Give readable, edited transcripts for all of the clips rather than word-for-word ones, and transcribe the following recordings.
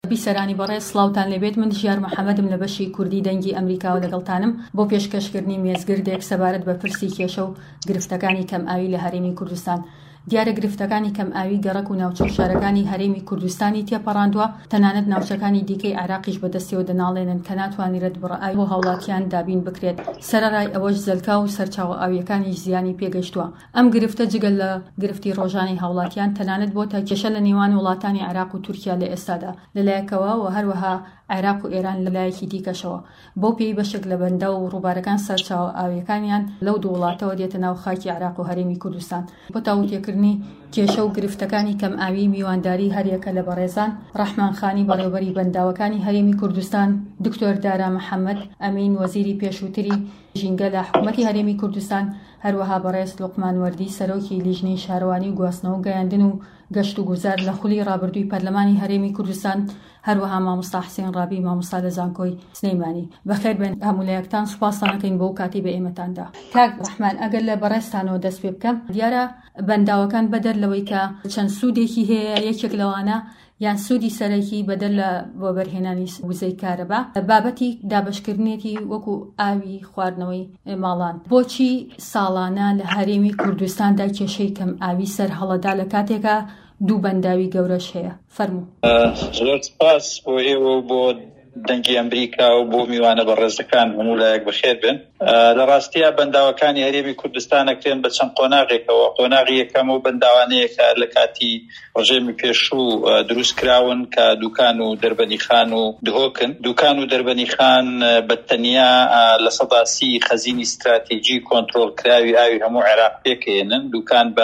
بیسەرانی بەڕێز سڵاوتان لێبێت. من ژیار محەممەدم لە بەشی کوردی دەنگی ئەمریکاوە لەگەڵتانم بۆ پێشکەشکردنی مێزگردێک سەبارەت بە پرسی کێشە و گرفتەکانی کەم ئاوی لە هەرێمی کوردستان. دیارە گرفتەکانی کەم ئاوی گەڕک و ناوچە و شارەکانی هەرێمی کوردستانی تێپەڕاندووە، تەنانەت ناوچەکانی دیکەی عێراقیش بەدەستیەوە دەناڵێنن کە ناتوانانی ڕەتبڕەئی بۆ هاوڵاتیان دابین بکرێت. سەرەڕای ئەوەش زەلکا و سەرچاوە ئاویەکانیش زیانی پێگەشتووە. ئەم گرفتە جگەل لە گرفتی ڕۆژانی هاوڵاتیان تەنانەت بۆتە کێشە لە نێوان وڵاتانی عێراق و تورکیا لە ئێستادا لەلایەکەوە و هەروەها عێراق و ئێران لەلایەکی دیکەشەوە. بۆ پێی بەشێک لە بەندە و ڕووبارەکان سەرچاوە ئاویەکانیان لەو دوو وڵاتەوە دێتە ناو خاکی عێراق و هەرێمی کوردستان. بۆ تاوتێکردنی کێشە و گرفتەکانی کەم ئاوی میوانداری هەریەکە لە بەڕێزان ڕەحمان خانی بەڕێوەبەری بەنداوەکانی هەرێمی کوردستان، دکتۆر دارا محەممەد ئەمین وەزیری پێشووتری ژینگە لە حکوومەتی هەرێمی کوردستان، هەروەها بەڕێز لوقمان وەردی سەرۆکی لیژنەی شارەوانی و گواستنەوە و گەیاندن و گەشت و گوزار لە خولی ڕابردووی پەرلەمانی هەرێمی کوردستان، هەروەها مامۆستا حسێن ڕابی مامۆستا لە زانکۆی سلەیمانی. بەخێر بێن هەمولایەکتان، سوپاسانەکەین بۆ کاتی بە ئێمەتاندا. کاک ڕەحمان، ئەگەر لە بەڕێستانەوە دەست پێ بکەم، دیارە بەنداوەکان بەدەر لەوەی کە چەند سوودێکی هەیە، یەکێک لەوانە یان سوودی سەرەکی بەدەر لە بۆ بەرهێنانی وزەی کارەبا بابەتی دابشکردنێتی وەکو ئاوی خواردنەوەی ماڵان. بۆچی ساڵانە لە هەرێمی کوردستاندا کێشەی کەم ئاوی سەر هەڵەدا لە کاتێکە دوو بەنداوی گەورەش هەیە؟ فەرموو. زۆر سپاس بۆ ئێوە بۆ دەنگی ئەمریکا و بۆ میوانە بەڕێزەکان، هەموو لایەک بەخێر بن. لە ڕاستیە بەنداوەکانی هەرێمی کوردستان ئەکرێن بە چەند قۆناغێکەوە. قۆناغی یەکەم و بەنداوانەیەکە لە کاتی ڕژێمی پێشوو دروست کراون کە دوکان و دەربەنیخان و دهۆکن. دوکان و دەربەنیخان بەتەنیا لە سەداسی خەزینی استراتیجی کۆنتڕۆڵ کراوی ئاوی هەموو عێراق پێکێنن. دوکان بە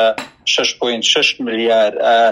6.6 ملیار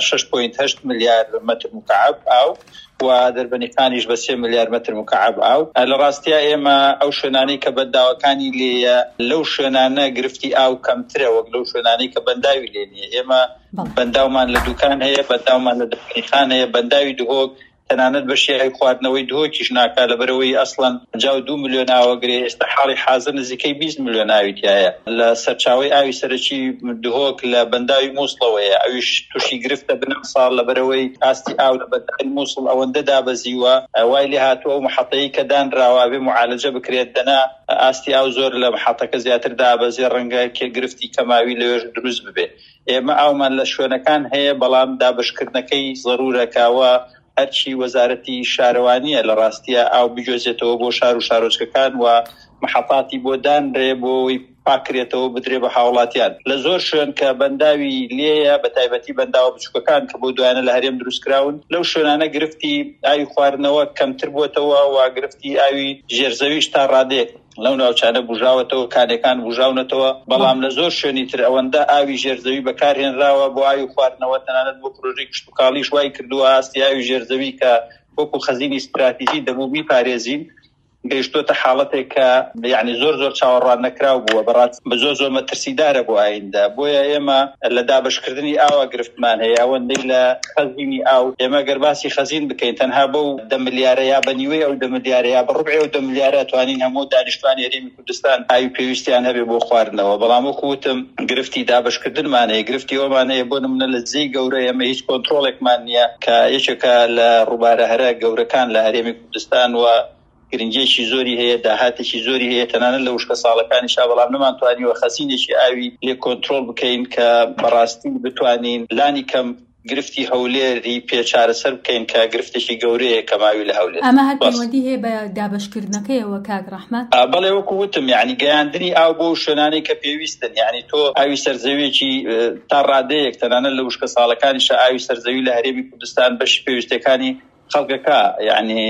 6.8 ملیار متر مکعب ئاو و دەربەنیخانیش بە 3 ملیار متر مکعب ئاو. لە ڕاستیە ئێمە ئەو شوێنانەی کە بەنداوەکانی لێیە لەو شوێنانە گرفتی ئاو کەمترە وەک لەو شوێنانەی کە بەنداوی لێ نییە. ئێمە بەنداومان لە دوکان هەیە، بەنداومان لە دەربەنیخان هەیە، بەنداوی دهۆک تەنانەت بەشی خواردنەوەی دهۆکیش ناکا لەبەرەوەی ئەسڵەن 2 ملیۆن ئاوەگرێ. ئێستا حاڵی حازر نزیکەی 20 ملیۆن ئاوی تایە. لە سەرچاوی ئاوی سەرەکی دهۆک لە بەنداوی مووسڵەوەیە، ئەویش تووشی گرفتە بنەم ساڵ لەبەرەوەی ئاستی ئاو لە بەنداوی مووسڵ ئەوەندە دابەزیوە وای لێ هاتووە و محەتەیە کە دانراوە بێ معالەجە بکرێت دەنا ئاستی ئاو زۆر لە محەتەکە زیاتر دابەزێ، ڕەنگە کێ گرفتی کەماوی لەوێش دروست ببێ. ئێمە ئاومان لە شوێنەکان هەیە، بەڵام دابشکردنەکەی زەرورەکەوە هەرچی وەزارەتی شارەوانیە لە ڕاستیە ئاو بجۆزێتەوە بۆ شار و شارۆچکەکان و محەتاتی بۆ دانرێ بۆی پاکرێتەوە بدرێ بە هاوڵاتیان. لە زۆر شوێن کە بەنداوی لێیە، بە تایبەتی بەنداوە بچووکەکان کە بۆ دوایانە لە هەرێم دروستکراون، لەو شوێنانە گرفتی ئاوی خواردنەوە کەمتر بووتەوە و گرفتی ئاوی ژێرزەویش تا ڕادێک لەو ناوچانە بژاوەتەوە، کانەکان بژاونەتەوە. بەڵام لە زۆر شوێنی تر ئەوەندە ئاوی ژێرزەوی بەکارهێنراوە بۆ ئاوی خواردنەوە، تەنانەت بۆ پرۆژەی کشتوکاڵیش وای کردووە ئاستی ئاوی ژێرزەوی کە وەکو خەزینی استراتیژی دەبوو میپارێزین گەیشتۆتە حاڵەتێک کە یعنی زۆر چاوەڕوان نەکراو بووە. بەڕاست بە زۆر مەترسیدارە بۆ ئایندا. بۆیە ئێمە لە دابشکردنی ئاوە گرفتمان هەیە. ئەوەندەی لە خەزینی ئاو ئێمە گەرباسی خەزین بکەین، تەنها بەو 10 ملیارە یا بەنیوەی ئەو 10 ملیارە یا بەڕوبعی ئەو 10 ملیارە توانین هەموو دانیشتوانی هەرێمی کوردستان ئاوی پێویستیان هەبێ بۆ خواردنەوە. بەڵام وەکو وتم گرفتی دابشکردنمان هەیە، گرفتی ئەومان هەیە. بۆ نمونە لە جێی گەورە ئێمە هیچ کۆنتڕۆڵێکمان نییە کە یەکێکە لە ڕووبارە هەرە گەورەکان لە هەرێمی کوردستان و گرنگێکی زۆری هەیە، داهاتێکی زۆری هەیە تەنانەت لە وشکە ساڵەکانیشا، بەڵام نەمانتوانیوە خەزینێکی ئاوی لێ کۆنتڕۆڵ بکەین کە بەڕاستی بتوانین لانی کەم گرفتی هەولێری پێچارەسەر بکەین کە گرفتێکی گەورەیە کەماوی لە هەولێر. ئەمە هەر پەیوەندی هەیە بە دابشکردنەکەیەوە کاک ڕەحمەت؟ بەڵێ وەکو وتم یعنی گەیاندنی ئاو بۆ شوێنانەی کە پێویستن. یعنی تۆ ئاوی سەرزەویەکی تا ڕادەیەک تەنانەت لە وشکە ساڵەکانیشا ئاوی سەرزەوی لە هەرێمی کوردستان بەشی پێویستەکانی خەڵکەکە یعنی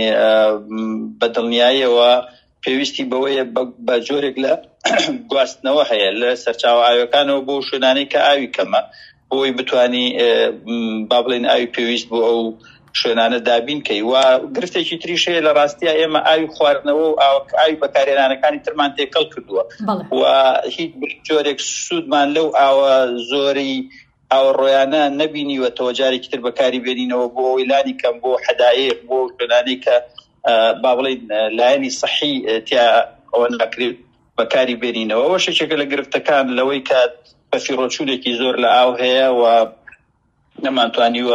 بەدڵنیاییەوە پێویستی بەوەیە بە جۆرێک لە گواستنەوە هەیە لە سەرچاوە ئاوەکانەوە بۆ شوێنانەی کە ئاوی کەمە، بۆی بتوانی با بڵێن ئاوی پێویست بۆ ئەو شوێنانە دابین کەی. و گرفتێکی تریش هەیە لە ڕاستیە ئێمە ئاوی خواردنەوە و ئاوی بەکارهێنانەکانی ترمان تێکەڵ کردووە و هیچ جۆرێک سوودمان لەو ئاوە زۆری ئاوەڕۆیانە نەبینیوەتەوە جارێکی تر بەکاری بێنینەوە بۆ ویلانی کەم، بۆ حەدایق، بۆ شوێنانەی کە با بڵێن لایەنی سەحی تیا ئەوە ناکرێت بەکاری بێنینەوە. ئەوە شێکێکە لە گرفتەکان لەوەی کە بەفیڕۆچوونێکی زۆر لە ئاو هەیە و نەمانتوانیوە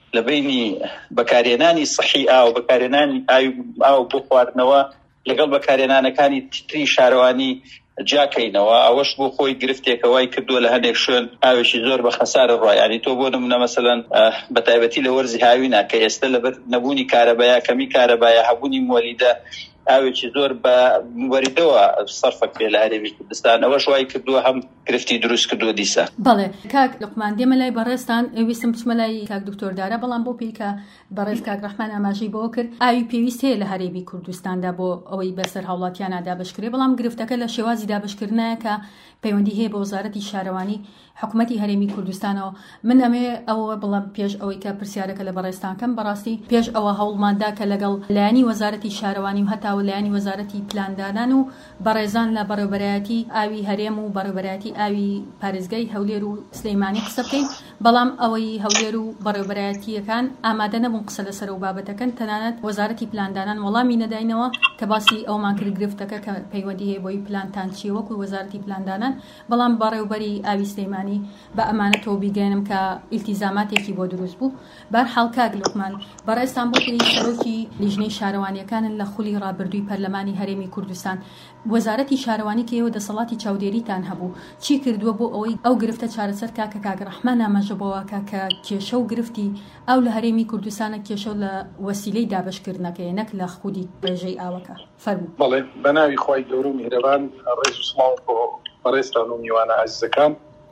لە بینی بەکارهێنانی سەحی ئاو بەکارهێنانی ئاو بۆ خواردنەوە لەگەڵ بەکارهێنانەکانی تری شارەوانی جاکەینەوە. ئەوەش بۆ خۆی گرفتێکەوەی کردووە لە هەندێک شوێن ئاوێکی زۆر بە خەسارە ڕای. ینی تۆ بۆ نمونە مەسەلەن بە تایبەتی لە وەرزی هاوینە کە ئێستا لەبەر نەبوونی کارەبایە کەمی کارەبایە هەبوونی مۆلیدە ئاوێکی زۆر بە وەریدەوە سەرفەک پێ لە هەرێمی کوردستان ئەوەش وای کردووە هەم گرفتی دروست کردووە دیسە. بەڵێ کاک لوقمان دێمە لای بەڕێستان ویستم بچمە لای کاک دکتۆر دارە بەڵام بۆ پیلکە بەڕێز کاک ڕەحمان ئاماژەی بۆ کرد ئاوی پێویست هەیە لە هەرێمی کوردستاندا بۆ ئەوەی بەسەر هاوڵاتیانە دابشکرێ بەڵام گرفتەکە لە شێوازی دابشکردنایە کە پەیوەندی هەیە بە وەزارەتی شارەوانی حکوومەتی هەرێمی کوردستانەوە. من ئەمێ ئەوە بڵام پێش ئەوەی کە پرسیارەکە لە بەڕێستانکەم بەڕاستی پێش ئەوە هەوڵماندا کە لەگەڵ لایەنی وەزارەتی شارەوانی و هەتاوە لایەنی وەزارەتی پلاندانان و بەڕێزان لە بەڕێوەبەرایەتی ئاوی هەرێم و بەڕێوەبەرایەتی ئاوی پارێزگای هەولێر و سلەیمانی قسە بکەین، بەڵام ئەوەی هەولێر و بەڕێوەبەرایەتیەکان ئامادە نەبوون قسە لەسەر و بابەتەکەن، تەنانەت وەزارەتی پلاندانان وەڵامی نەداینەوە کە باسی ئەومان کرد گرفتەکە کە پەیوەندی هەیە بۆی پلانتان چیە وەکو وەزارەتی پلاندانان، بەڵام بەڕێوەبەری ئاوی سلەیمانی بە ئەمانەتەوە بیگەێنم کە ئیلتیزاماتێکی بۆ دروست بوو. بەرحاڵ کاک لوقمان بەڕێستان بۆ پێی سەرۆکی لیژنەی شارەوانیەکانن لە خولی ڕابردووی پەرلەمانی هەرێمی کوردستان، وەزارەتی شارەوانی کە ئێوە دەسەڵاتی چاودێریتان هەبوو چی کردووە بۆ ئەوەی ئەو گرفتە چارەسەر کاکە کاک ڕەحمان ئاماژە بۆەوە کە کێشە و گرفتی ئەو لە هەرێمی کوردستانە کێشە لە وەسیلەی دابشکردنەکەی نەک لە خودی ڕێژەی ئاوەکە. فەرموو. بەڵێ بەناوی خۆی گەورە و میهرەبان ڕێز و سڵاو بۆ بەڕێستان و میوانە عەزیزەکان.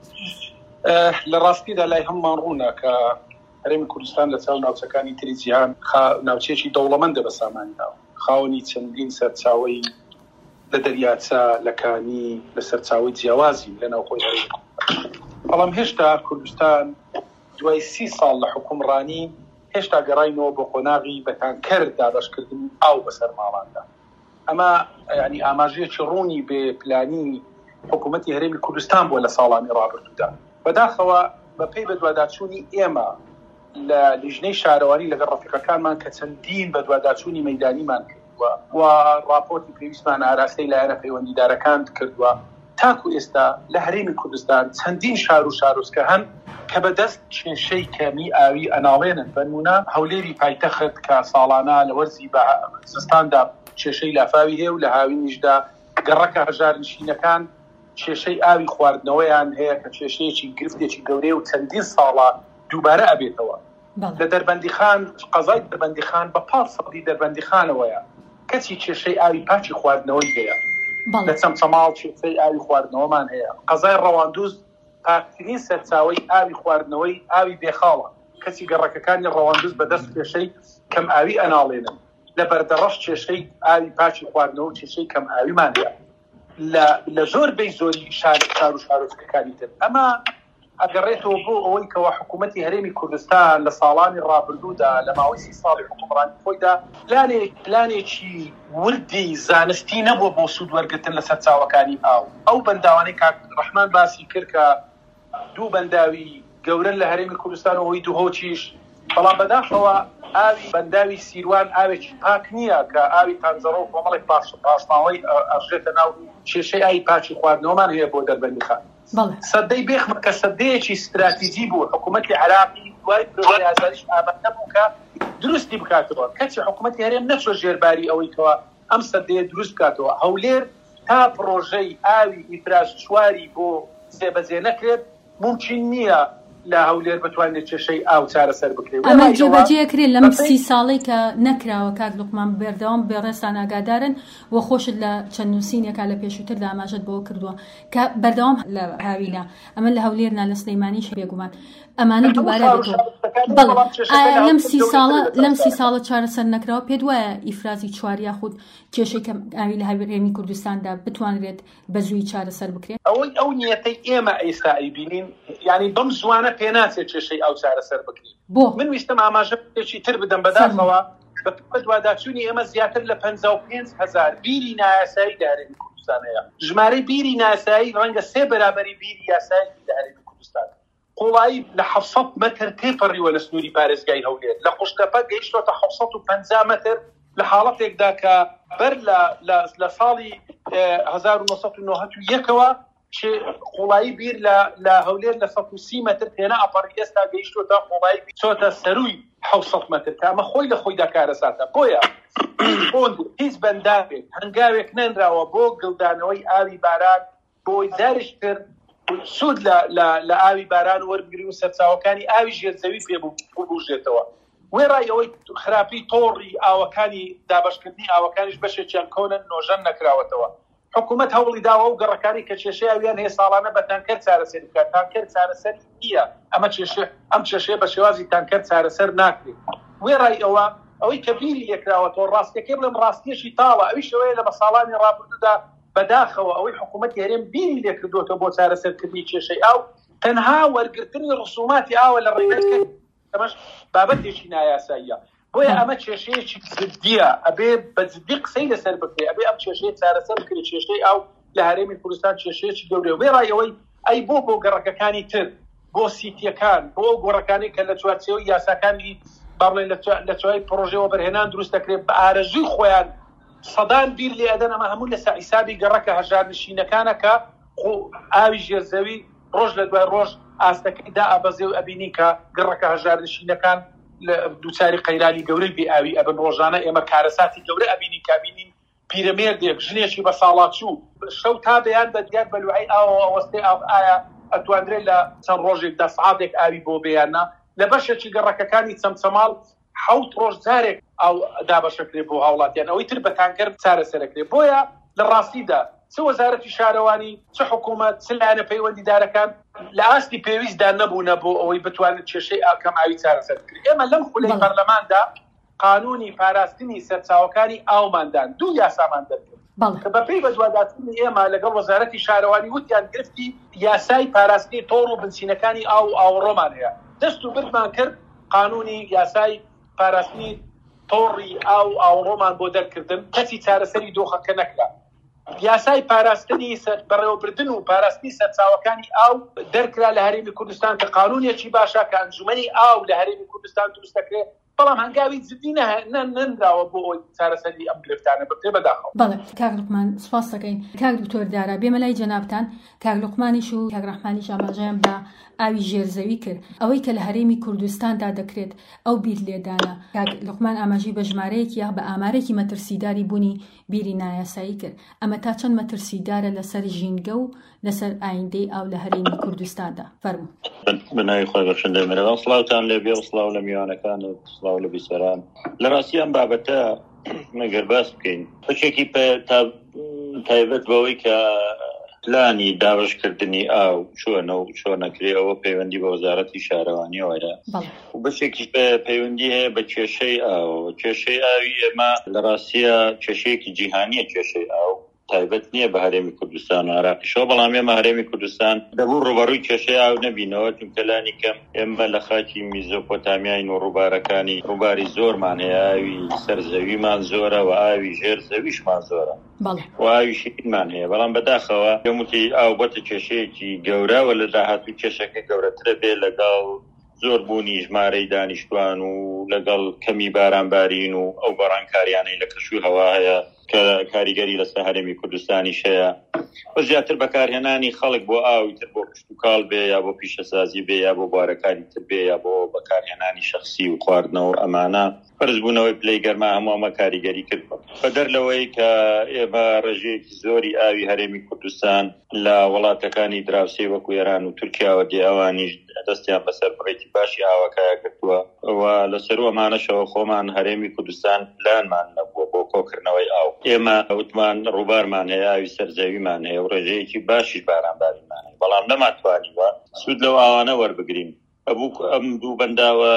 لە ڕاستیدا لای هەممان ڕوونا کە هەرێمی کوردستان لە چاو ناوچەکانی تری جیهان ناوچەیەکی دەوڵەمەندە بە سامانیدا، خاوەنی چەندین سەرچاوەی لە دەریاچە لە کانی لە سەرچاوی جیاوازی لە ناوخۆی هەرێمی کوردستان. بەڵام هێشتا کوردستان دوای 30 ساڵ لە حکومڕانی هێشتا گەڕاینەوە بۆ قۆناغی بەتانکەر دابەشکردن ئاو بەسەر ماڵاندا. ئەمە ینی ئاماژەیەکی ڕوونی بێ پلانی حکوومەتی هەرێمی کوردستان بووە لە ساڵانی ڕابردوودا. بەداخەوە بەپێی بەدواداچوونی ئێمە لە لیژنەی شارەوانی لەگەڵ ڕەفیقەکانمان کە چەندین بەدواداچوونی مەیدانیمان کردووە و راپۆرتی پێویستمان ئاراستەی لایەنە پەیوەندیدارەکان کردووە، تاکو ئێستا لە هەرێمی کوردستان چەندین شار و شارۆچکە هەن کە بەدەست کێشەی کەمی ئاوی ئەناڵێنن. بەنمونە هەولێری پایتەخت کە ساڵانە لە وەرزی زستاندا کێشەی لافاوی هەیە و لە هاوینیشدا گەڕەکە هەژار نشینەکان کێشەی ئاوی خواردنەوەیان هەیە کە کێشەیەکی گرفتێکی گەورەی و چەندین ساڵە دووبارە ئەبێتەوە. لە دەربەندیخان قەزای دەربەندیخان بە 500 دەربەندیخانەوەیە کەسی کێشەی ئاوی پاچی خواردنەوەی هەیە. لە چەمچەماڵ کێشەی ئاوی خواردنەوەمان هەیە. قەزای ڕەواندوز پاکترین سەرچاوەی ئاوی خواردنەوەی ئاوی بێخاڵە، کەسی گەڕەکەکانی ڕەواندوز بەدەست کێشەی کەم ئاوی ئەناڵێنن. لە بەردەڕەش کێشەی ئاوی پاچی خواردنەوە کێشەی کەم ئاویمان هەیە لە زۆر بەی زۆری شار و شارۆچکەکانی تر. ئەمە ئەگەڕێتەوە بۆ ئەوەی کەەوە حکوومەتی هەرێمی کوردستان لە ساڵانی ڕابردوودا لە ماوەی 30 ساڵی حکومڕانی خۆیدا پلانێکی وردی زانستی نەبووە بۆ سوود وەرگرتن لە سەرچاوەکانی ئاو. ئەو بەنداوانەی کاک ڕەحمان باسی کرد کە دوو بەنداوی گەورن لە هەرێمی کوردستان و ئەوەی دووهۆچیش، بەڵام بەداخەوە ئاوی بەنداوی سیروان ئاوێکی پاک نییە کە ئاوی تانزەڕە و کۆمەڵێک پاشماوەی ئەژێتە ناو کێشەی ئاوی پاچی خواردنەوەمان هەیە بۆ دەربەندیخان. سەدەی بێخمە کە سەدەیەکی استراتیجی بوو حکوومەتی عراقی دوای پرۆژەی ئازادیش ئامادە بوو کە دروستی بکاتەوە، کەچی حکوومەتی هەرێم نەچۆ ژێرباری ئەوەی کەوە ئەم سەدەیە دروست بکاتەوە. هەولێر تا پرۆژەی ئاوی ئینفراستراکچواری بۆ جێبەجێ نەکرێت ممکن نییە لە هەولێر بتوانێت کێشەی ئاو چارەسەر بکرێت. ئەمە جێبەجێکرێت لەم 30 ساڵی کە نەکراوە. کاک لوقمان بەردەوام بێڕێستان ئاگادارن و خۆشت لە چەند نووسینێکا لە پێشووتردا ئاماژەت بۆ کردووە کە بەردەوام لە هاوینە ئەمە لە هەولێرنا لە سلەیمانیش بێگومان ئەمانە دووبارە بێتەوە. لەم 30 ساڵە چارەسەر نەکراوە پێت وایە ئیفرازی چوار یاخود کێشەی کەم ئاوی لە هەرێمی کوردستاندا بتوانرێت بە زووی چارەسەر بکرێت؟ ئەو نیەتەی ئێمە ئێستا ئەیبینین، یعنی بەم زوانە پێ ناچێت کێشەی ئەو چارەسەر بکرێت. من ویستم ئاماژەیەکی تر بدەم بەداخەوە بە دواداچوونی ئێمە زیاتر لە 55,000 بیری نایاسایی لە هەرێمی کوردستان هەیە. ژمارەی بیری نایاسایی ڕەنگە 3 بەرابەری بیری یاسایی لە هەرێمی کوردستان. قوڵایی لە 700 مەتر تێپەڕیوە لە سنووری پارێزگای هەولێر، لە خوشتەپە گەیشتوەتە 750 مەتر لە حاڵەتێکدا کە بەر لە ساڵی 1991ەوە قوڵایی بیر لە هەولێر لە 130 متر پێنە ئەپەڕی ئێستا گەیشتۆتە قوڵایی چۆتە سەرووی 700 متر کامە خۆی لە خۆی دەکارەساتە. بۆیە هیچ بەنداوێک هەنگاوێک نەنراوە بۆ گڵدانەوەی ئاوی باران بۆی دارشتر سوود لە ئاوی باران وەربگری و سەرچاوەکانی ئاوی ژێرزەوی پێ ببوژێتەوە. وێڕای ئەوەی خراپی تۆڕی ئاوەکانی دابشکردنی ئاوەکانیش بەشێکیان کۆنن نۆژەن نەکراوەتەوە. حکوومەت هەوڵی داوە و گەڕەکانی کە کێشەی ئەویان هەیە ساڵانە بە تانکەر چارەسەر بکات. تانکەر چارەسەر نییە، ئەم کێشەیە بە شێوازی تانکەر چارەسەر ناکرێت. وێڕای ئەوەی کە بیری یەکراوەتەوە ڕاستیەکەی بڵێم ڕاستیەشی تاڵە، ئەوی شەوەیە لە بە ساڵانی ڕابردوودا بەداخەوە ئەوەی حکوومەتی هەرێم بیری لێکردووەتەوە بۆ چارەسەرکردنی کێشەی ئاو تەنها وەرگرتنی ڕسوماتی ئاوە لە ڕێگەکە ئەمەش بابەتێکی نایاساییە. بۆیە ئەمە کێشەیەکی جددیە، ئەبێ بە جددی قسەی لەسەر بکرێ، ئەبێ ئەم کێشەیە چارەسەر بکرێ. کێشەی ئاو لە هەرێمی کوردستان کێشەیەکی گەورەیە. وێڕایەوەی ئەی بۆ گەڕەکەکانی تر بۆ سیتیەکان بۆ گۆڕەکانی کە لە چوارچێوەی یاساکانی باڵێن لە چوای پرۆژێەوە بەرهێنان دروست دەکرێت بە ئارەزووی خۆیان سەدان بیر لێ ئەدەن. ئەمە هەموو لە حیسابی گەڕەکە هەژارنشینەکانە کە ئاوی ژێرزەوی ڕۆژ لە دوای ڕۆژ ئاستەکەیدا ئابەزێ و ئەبینی کە گەڕەکە هەژارنشینەکان دووچاری قەیرانی گەورەی بێ ئاوی ئەبن. ڕۆژانە ئێمە کارەساتی گەورە ئەبینی کابینین پیرەمێردێک ژنێکی بە ساڵاتچوو شەو تا بەیان بەدیار بەلوعی ئاوەوە ئەوەستەی ئایا ئەتوانرێت لە چەند ڕۆژێکدا سعاتێک ئاوی بۆ بێیاننا لە بەشێکی گەڕەکەکانی چەمچەماڵ 7 ڕۆژ جارێک ئەو دابەشەکرێت بۆ هاوڵاتیان، ئەوەی تر بە تانکەر چارەسەرەکرێت. بۆیە لە ڕاستیدا چ وەزارەتی شارەوانی چ حکوومەت چ لایەنە پەیوەندیدارەکان لە ئاستی پێویستدا نەبوونە بۆ ئەوەی بتوانێت کێشەی ئاکەم ئاوی چارەسەر بکرێت. ئێمە لەم خولەی پەرلەماندا قانونی پاراستنی سەرچاوەکانی ئاوماندان 2 یاسامان دەکرد کە بەپێی بەدواداچوونی ئێمە لەگەڵ وەزارەتی شارەوانی وتیان گرفتی یاسای پاراستنی تۆڕ و بنچینەکانی ئاو و ئاوەڕۆمان هەیە. دەست و بردمان کرد قانونی یاسای پاراستنی تۆڕی ئاو و ئاوەڕۆمان بۆ دەرکردن، کەسی چارەسەری دۆخەکە نەکرا. یاسای پاراستنی بەڕێوەبردن و پاراستنی سەرچاوەکانی ئاو دەرکرا لە هەرێمی کوردستان کە قانونێکی باشە کە ئەنجومەنی ئاو لە هەرێمی کوردستان دروست دەکرێت، بەڵام هەنگاوی جددی نەنراوە بۆ ئەوی چارەسەری ئەم گرفتانە بکرێ بەداخەوە. بەڵێ کاک لوقمان سوپاس دەکەین. کاک دکتۆر دارا بێمە لای جەنابتان. کاک لوقمانیش و کاک ڕەحمانیش ئاماژەیان بە ئاوی ژێرزەوی کرد، ئەوەی کە لە هەرێمی کوردستاندا دەکرێت ئەو بیر لێدانە. کاک لوقمان ئاماژەی بە ژمارەیەکی یا بە ئامارێکی مەترسیداری بوونی بیری نایاسایی کرد. ئەمە تا چەند مەترسیدارە لەسەر ژینگە و لەسەر ئایندەی ئاو لە هەرێمی کوردستاندا؟ فەرموو. بنای خۆی بەخشندەی مرەوە سڵاوتان لێبێ و سڵاو لە میوانەکانت، سڵاو لە بیسەران. لە ڕاستی ئەم بابەتە مەگەر باس بکەین بەشێکی تایبەت بەوەی کە پلانی دابشکردنی ئاو چۆنەکرێ ئەوە پەیوەندی بە وەزارەتی شارەوانیەوەیە و بەشێکی پەیوەندی هەیە بە کێشەی ئاو. کێشەی ئاوی ئێمە لە ڕاستیە کێشەیەکی جیهانیە. کێشەی ئاو تایبەت نییە بە هەرێمی کوردستان و عراقیشەوە، بەڵام ئێمە هەرێمی کوردستان دەبوو ڕوبەڕووی کێشەی ئاو نەبینەوە، چونکە لانی کەم ئێمە لە خاکی میزۆپۆتامیای و ڕووبارەکانی ڕووباری زۆرمان هەیە. ئاوی سەرزەویمان زۆرە و ئاوی ژێر زەویشمان زۆرە و ئاوی شینمان هەیە، بەڵام بەداخەوە دەموتی ئاو بەتە کێشەیەکی گەورەوە لە داهاتوو کێشەکە گەورەترە بێ لەگەڵ زۆر بوونی ژمارەی دانیشتوان و لەگەڵ کەمی بارانبارین و ئەو بەڕانکاریانەی لە کەشوی هەوا هەیە کە کاریگەری لەسەر هەرێمی کوردستانیش هەیە و زیاتر بەکارهێنانی خەڵک بۆ ئاوی تر بۆ کشت و کاڵ بێ یا بۆ پیشەسازی بێ یا بۆ بوارەکانی تر بێ یا بۆ بەکارهێنانی شەخسی و خواردنەوە ئەمانە فەرز بوونەوەی پلەی گەرما هەموو ئەمە کاریگەری کرد. بەدەر لەوەی کە ئێمە ڕێژەیەکی زۆری ئاوی هەرێمی کوردستان لە وڵاتەکانی دراوسێ وەکو ئێران و تورکیا و ئەوانیش دەستیان بەسەر بڕێکی باشی ئاوەکەیە کردووە و لەسەر ئەمانەشەوە خۆمان هەرێمی کوردستان پلانمان نەبووە بۆ کۆکردنەوەی ئاو. ئێمە وتمان ڕووبارمان هەیە، ئاوی سەرزەویمان هەیە و ڕێژەیەکی باشیش بارانباریمان هەیە، بەڵام نەماتوانیوە سوود لەو ئاوانە وەربگرین. ئەم دوو بەنداوە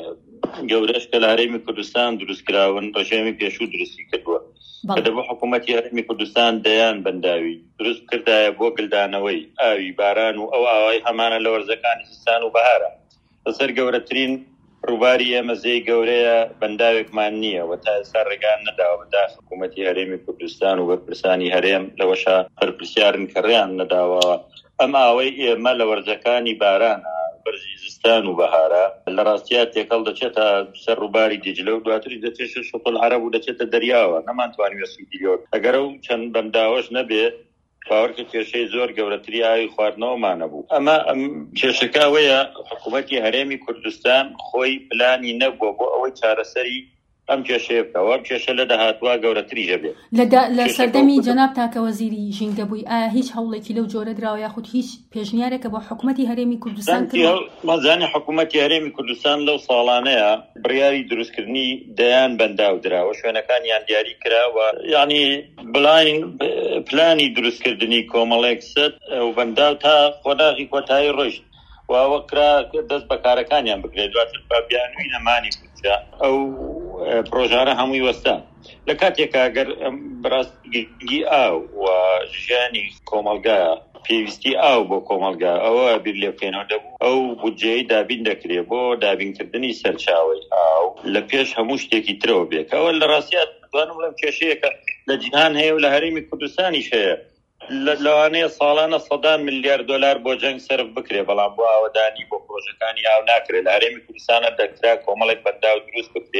گەورەش کە لە هەرێمی کوردستان دروستکراون ڕژێمی پێشوو درستی کردووە کە دەبوو حکوومەتی هەرێمی کوردستان دەیان بەنداوی دروست کردایە بۆ گلدانەوەی ئاوی باران و ئەو ئاوای هەمانە لە وەرزەکانی زستان و بەهارە. لەسەر گەورەترین ڕووباری ئێمە زەی گەورەیە بەنداوێکمان نییە و تا ئێستا ڕێگان نەداوە بەداخ حکوومەتی هەرێمی کوردستان و بەرپرسانی هەرێم لەوەشە هەرپرسیارن کە ڕێیان نەداوەوە ئەم ئاوەی ئێمە لە وەرزەکانی بارانە بەرزی زستان و بەهارە لە ڕاستیە تێکەڵ دەچێتە سەر ڕووباری دیجلە و دواتری دەچێتە شوتڵ عەرەب و دەچێتە دەریاوە. نەمانتوانی وەسوودی لۆ ئەگەر ئەو چەند بەنداوەش نەبێ باوەڕکە کێشەی زۆر گەورەتری ئاوی خواردنەوەمانە بوو. ئەمە کێشەکەوەیە حکوومەتی هەرێمی کوردستان خۆی پلانی نەبووە بۆ ئەوەی چارەسەری ئەم کێشەیە بکەوە. ئەم کێشە لە داهاتوە گەورەتریژە بێت. لە سەردەمی جەناب تاکە وەزیری ژینگە بووی، ئایا هیچ هەوڵێکی لەو جۆرە دراوە یاخود هیچ پێشنیارێکە بۆ حکوومەتی هەرێمی کوردستان مەزانی حکوومەتی هەرێمی کوردستان لەو ساڵانەیە بڕیاری دروستکردنی دەیان بەنداو درراوە، شوێنەکانیان دیاری کراوە، یعنی بڵین پلانی دروستکردنی کۆمەڵێک سەد و بەنداو تا خۆناغی کۆتایی ڕۆژ واوەکرا دەست بەکارەکانیان بکرێت. دواتر بابیانووی نەمانی بچە ئەو پرۆژانە هەمووی وەستا لە کاتێکە ئەگەر بەڕاستگی ئاو و ژیانی کۆمەلگایە پێویستی ئاو بۆ کۆمەلگا ئەوە بیر لێ بکەینەوە دەبوو ئەو بودجەی دابین دەکرێت بۆ دابینکردنی سەرچاوی ئاو لە پێش هەموو شتێکی ترەوە بێت. ئەوە لە ڕاستیات دوانم لەم کێشەیەکە لە جیهان هەیە و لە هەرێمی کوردستانیش هەیە. لەوانەیە ساڵانە $100 میلیارد بۆ جەنگ سەرف بکرێ، بەڵام بۆ ئاوەدانی بۆ پرۆژەکانی ئاو ناکرێت. لە هەرێمی کوردستانە دەکرا کۆمەڵێک بەنداو دروست بکرێ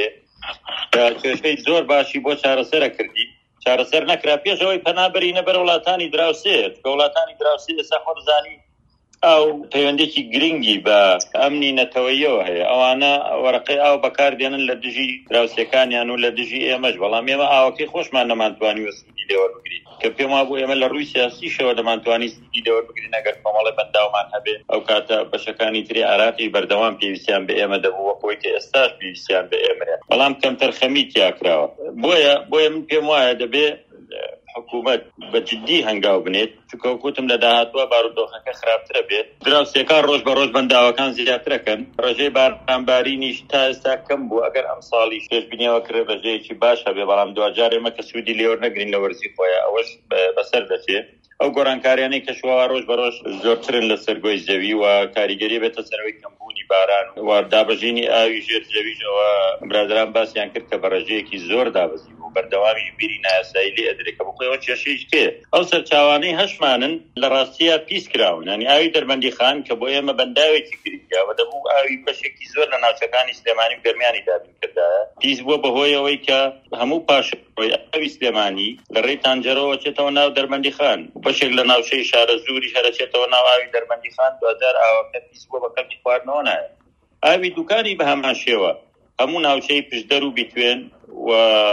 کێشەی زۆر باشی بۆ چارەسەرە کردی، چارەسەر نەکرا پێشەوەی پەنابەرینە بەر وڵاتانی دراوسێت کە وڵاتانی دراوسێ ئێستا خۆرزانی ئاو پەیوەندێکی گرنگی بە ئەمنی نەتەوەییەوە هەیە. ئەوانە وەرەقەی ئاو بەکاردێنن لە دژی دراوسەکانیان و لە دژی ئێمەش، بەڵام ئێمە ئاوەکەی خۆشمان نەمانتوانی وەسوودی لێوەربگرین کە پێم وابوو ئێمە لە ڕووی سیاسیشەوە دەمانتوانی سوودی لێوەربگرین ئەگەر کۆمەڵێ بەنداومان هەبێ. ئەو کاتە بەشەکانی تری عراقی بەردەوام پێویستیان بە ئێمە دەبوو وەکۆی کە ئێستاش پێویستیان بە ئێمەیە، بەڵام کەمتەر خەمی تیاکراوە. بۆیە من پێم وایە دەبێ حکوومەت بەجددی هەنگاو بنێت، چونکە وەکوتم لە داهاتوە بارودۆخەکە خراپترە بێت، دراوسێکان ڕۆژ بە ڕۆژ بەنداوەکان زیاترەکەن، ڕێژەی بارانبارینیش تا ئێستا کەم بوو. ئەگەر ئەم ساڵیش پێشبینیەوە کرێ ڕێژەیەکی باش هەبێ، بەڵام دوجار ئێمە کە سوودی لێوەر نەگرین لە وەرزی خۆیە ئەوەش بەسەر دەچێت. ئەو گۆڕانکاریانەی کە شووا ڕۆژ بە ڕۆژ زۆرترن لە سەرگۆی زەوی و کاریگەری بێتە سەرەوەی کەمبوونی باران و دابەژینی ئاوی ژێر زەویشەوە برادران باسییان کرد کە بە ڕێژەیەکی زۆر دابەزی و بەردەوامی بیری نایاسایی لێ ئەدرێکە بخۆیەوە کێشەیەش تێ. ئەو سەرچاوانەی هەشمانن لە ڕاستیە پیس کراون، ینی ئاوی دەربەندی خان کە بۆ ئێمە بەنداوێکی گرنگە دەبوو ئاوی بەشێکی زۆر لە ناوچەکانی سلێمانی و گەرمیانی دابین کردایە، پیس بووە بەهۆی ئەوەی کە هەموو پاشەوەی ئاوی سلێمانی لە ڕێی تانجەرەوە چێتەوە ناو دەربەندی خان، بەشێک لە ناوچەی شارە زووری هەرەچێتەوە ناو ئاوی دەربەندی خان. دوجار ئاوەکە پیس بووە بە کەڵکی خواردنەوە نایە. ئاوی دوکانی بە هەمان شێوە هەموو ناوچەی پشدەر و بیتوێن و